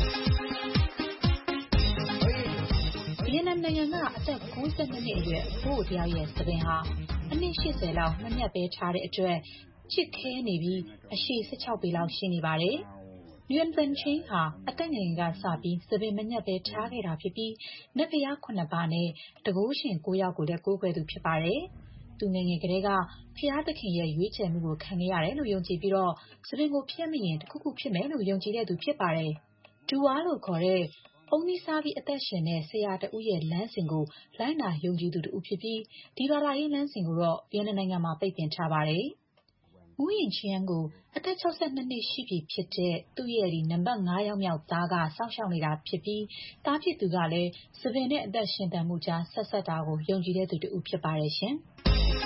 ဗီယက်နမ်နိုင်ငံကအသက်ကိုးဆယ်နှစ်နှစ်အရွယ်အဖိုးတစ်ယောက်ရဲ့ဆံပင်ဟာအနှစ်ရှစ်ဆယ်လောက်မမြတ်ပဲထားတဲ့အတွက်ချစ်ခဲနေပြီးအရှည်၁၆ပေလောက်ရှိနေပါတယ်။ Nguyen Van Chinh ဟာအသက်ငယ်ငယ်ကစပြီးဆံပင်မညက်ပဲထားခဲ့တာဖြစ်ပြီးနတ်ဘုရားခုနှစ်ပါးနဲ့တန်ခိုးရှင်ကိုးယောက်ကိုလည်းကိုးကွယ်သူဖြစ်ပါတယ်။သူငယ်ငယ်ကတည်းကဘုရားသခင်ရဲ့ရွေးချယ်မှုကိုခံခဲ့ရတယ်လို့ယုံကြည်ပြီးတော့ဆံပင်ကိုဖျက်မိရင်တစ်ခုခုဖြစ်မယ်လို့ယုံကြည်တဲ့သူဖြစ်ပါတယ်။ Dua လို့ခေါ်တဲ့ဘုန်းကြီးစားပြီးအသက်ရှင်တဲ့ဆရာတစ်ဦးရဲ့လမ်းစဉ်ကိုလိုက်နာယုံကြည်သူတစ်ဦးဖြစ်ပြီးဒီဘာသာရေးလမ်းစဉ်ကိုတော့ဗီယက်နမ်နိုင်ငံမှာပိတ်ပင်ထားပါတယ်။ Nguyen Chinh ကိုအသက်ခြောက်ဆယ်နှစ်နှစ်ရှိပြီဖြစ်တဲ့သူ့ရဲ့နံပါတ်ငါးယောက်မြောက်သားကစောင့်ရှောက်နေတာဖြစ်ပြီးသားဖြစ်သူကလည်းဆံပင်နဲ့အသက်ရှင်သန်မှုကြားဆက်စပ်တာကိုယုံကြည်တဲ့သူတစ်ဦးဖြစ်ပါတယ်ရှင်။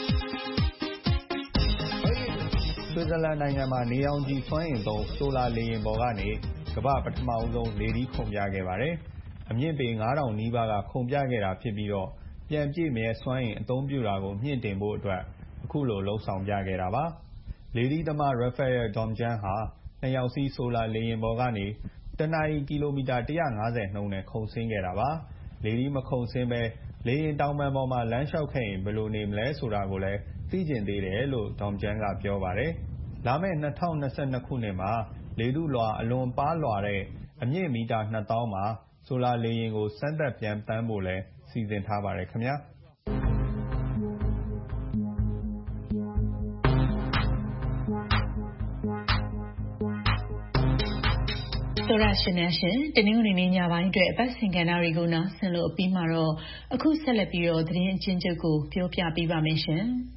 ဆွစ်ဇာလန်နိုင်ငံမှာနေရောင်ခြည်စွမ်းအင်သုံးဆိုလာလေယာဉ်ပေါ်ကနေကမ္ဘာ့ပထမဆုံးလေထီးခုန်ပြခဲ့ပါတယ်။အမြင့်ပေငါးထောင်နီးပါးကခုန်ပြခဲ့တာဖြစ်ပြီးတော့ပြန်ပြည့်မြဲစွမ်းအင်အသုံးပြုတာကိုမြှင့်တင်ဖို့အတွက်အခုလိုလှုံ့ဆော်ပြခဲ့တာပါ။လေထီးသမား Rafael Domjan ဟာနှစ်ယောက်စီးဆိုလာလေယာဉ်ပေါ်ကနေတစ်နာရီကီလိုမီတာတစ်ရာ့ငါးဆယ်နှုန်းနဲ့ခုန်ဆင်းခဲ့တာပါ။လေထီးမခုန်ဆင်းဘဲလေယာဉ်တောင်ပံပေါ်မှာလမ်းလျှောက်ခဲ့ရင်ဘယ်လိုနေမလဲဆိုတာကိုလည်းသိချင်သေးတယ်လို့ Domjan ကပြောပါတယ်။လာမယ့်၂၀၂၂ခုနှစ်မှာလေထုလွှာအလွန်ပါးလွှာတဲ့အမြင့်မီတာနှစ်သောင်းမှာဆိုလာလေယာဉ်ကိုစမ်းသပ်ပျံသန်းဖို့လည်းစီစဉ်ထားပါတယ်ခင်ဗျာ။သောရရှင်များရှင်တနင်္ဂနွေနေ့ညပိုင်းအတွက်အပတ်စဉ်ကဏ္ဍတွေကိုနားဆင်လို့အပြီးမှာတော့အခုဆက်လက်ပြီးတော့သတင်းအကျဉ်းချုပ်ကိုပြောပြပေးပါမယ်ရှင်။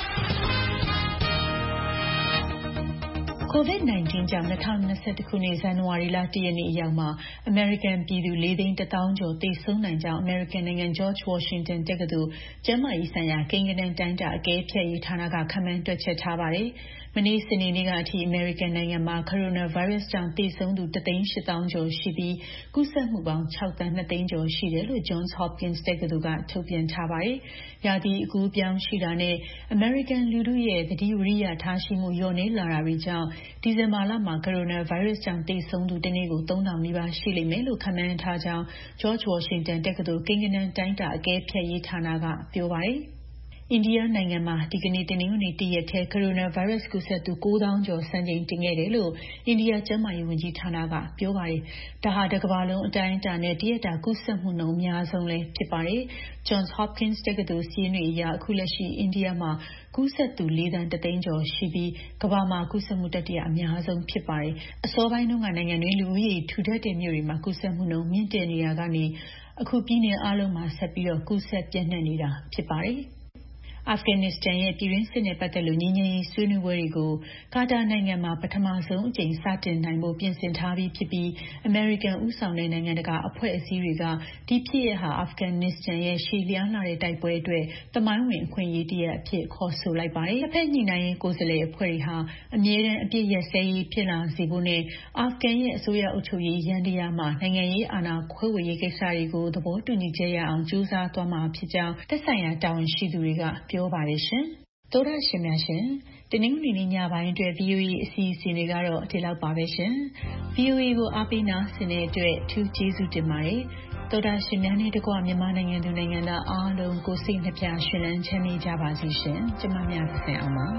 ကိုဗစ် ၁၉ ကြောင့်၂၀၂၁ခုနှစ်ဇန်နဝါရီလတစ်ရက်နေ့အရောက်မှာအမေရိကန်ပြည်သူလေးသိန်းတစ်သောင်းကျော်သေဆုံးနိုင်ကြောင်းအမေရိကန်နိုင်ငံ George Washington တက္ကသိုလ်ကျန်းမာရေးဆိုင်ရာကိန်းဂဏန်းတိုင်းတာအကဲဖြတ်ရေးဌာနကခန့်မှန်းတွက်ချက်ထားပါတယ်။မနေ့စနေနေ့ကအထိအမေရိကန်နိုင်ငံမှာကိုရိုနာဗိုင်းရပ်စ်ကြောင့်သေဆုံးသူတစ်သိန်းရှစ်သောင်းကျော်ရှိပြီးကူးစက်မှုပေါင်းခြောက်သန်းနှစ်သိန်းကျော်ရှိတယ်လို့ Johns Hopkins တက္ကသိုလ်ကထုတ်ပြန်ထားပါတယ်။ရာသီအကူးအပြောင်းရှိတာနဲ့အမေရိကန်လူထုရဲ့သတိဝိရိယထားရှိမှုလျော့နည်းလာတာတွေကြောင့်ဒီဇင်ဘာလမှာကိုရိုနာဗိုင်းရပ်စ်ကြောင့်သေဆုံးသူတစ်နေ့ကိုသုံးထောင်နီးပါးရှိလိမ့်မယ်လို့ခန့်မှန်းထားကြောင်း George Washington တက္ကသိုလ်ကိန်းဂဏန်းတိုင်းတာအကဲဖြတ်ရေးဌာနကပြောပါတယ်။အိန္ဒိယနိုင်ငံမှာဒီကနေ့တနင်္ဂနွေတစ်ရက်ထဲကိုရိုနာဗိုင်းရပ်စ်ကူးစက်သူကိုးသောင်းကျော်စံချိန်တင်ခဲ့တယ်လို့အိန္ဒိယကျန်းမာရေးဝန်ကြီးဌာနကပြောပါတယ်။ဒါဟာတစ်ကမ္ဘာလုံးအတိုင်းအတာနဲ့တစ်ရက်တာကူးစက်မှုနှုန်းအများဆုံးလည်းဖြစ်ပါတယ်။ Johns Hopkins တက္ကသိုလ်စာရင်းတွေအရအခုလက်ရှိအိန္ဒိယမှာကူးစက်သူလေးသန်းတစ်သိန်းကျော်ရှိပြီးကမ္ဘာမှာကူးစက်မှုတတိယအများဆုံးဖြစ်ပါတယ်။အစောပိုင်းတုန်းကနိုင်ငံတွင်းလူဦးရေထူထပ်တဲ့မြို့တွေမှာကူးစက်မှုနှုန်းမြင့်တက်နေရာကနေအခုပြည်နယ်အားလုံးမှာဆက်ပြီးတော့ကူးစက်ပြန့်နှံ့နေတာဖြစ်ပါတယ်။အာဖဂန်နစ္စတန်ရဲ့ပြည်တွင်းစစ်နဲ့ပတ်သက်လို့ငြိမ်းချမ်းရေးဆွေးနွေးပွဲတွေကိုကာတာနိုင်ငံမှာပထမဆုံးအကြိမ်စတင်နိုင်ဖို့ပြင်ဆင်ထားပြီးဖြစ်ပြီးအမေရိကန်ဦးဆောင်တဲ့နိုင်ငံတကာအဖွဲ့အစည်းတွေကဒီဖြစ်ရပ်ဟာအာဖဂန်နစ္စတန်ရဲ့ရှေ့လျားလာတဲ့တိုက်ပွဲအတွက်သမိုင်းဝင်အခွင့်အရေးတစ်ရပ်အဖြစ်ခေါ်ဆိုလိုက်ပါတယ်။တစ်ဖက်ညှိနှိုင်းရေးကိုယ်စားလှယ်အဖွဲ့တွေဟာအမြဲတမ်းအပြည့်ရက်စဲရေးဖြစ်လာစေဖို့နဲ့အာဖဂန်ရဲ့အစိုးရအုပ်ချုပ်ရေးရန်တရားမှာနိုင်ငံရေးအာဏာခွဲဝေရေးကိစ္စတွေကိုသဘောတူညီချက်ရအောင်ကြိုးစားသွားမှာဖြစ်ကြောင်းသက်ဆိုင်ရာတာဝန်ရှိသူတွေကပြောပါတယ်ရှင်။သောတာရှင်များရှင်တနင်္ဂနွေနေ့ညပိုင်းအတွက် ဗီအိုအေ အစီအစဉ်တွေကတော့ဒီလောက်ပါပဲရှင်။ ဗီအိုအေ ကိုအားပေးနားဆင်တဲ့အတွက်အထူးကျေးဇူးတင်ပါတယ်။သောတာရှင်များနဲ့တကွမြန်မာနိုင်ငံသူနိုင်ငံသားအားလုံးကိုစိတ်နှပြရှင်လန်းချမ်းမြေ့ကြပါစေရှင်။ကျမများပါစေအောင်ပါ။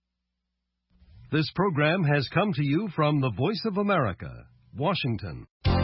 This program has come to you from the Voice of America, Washington.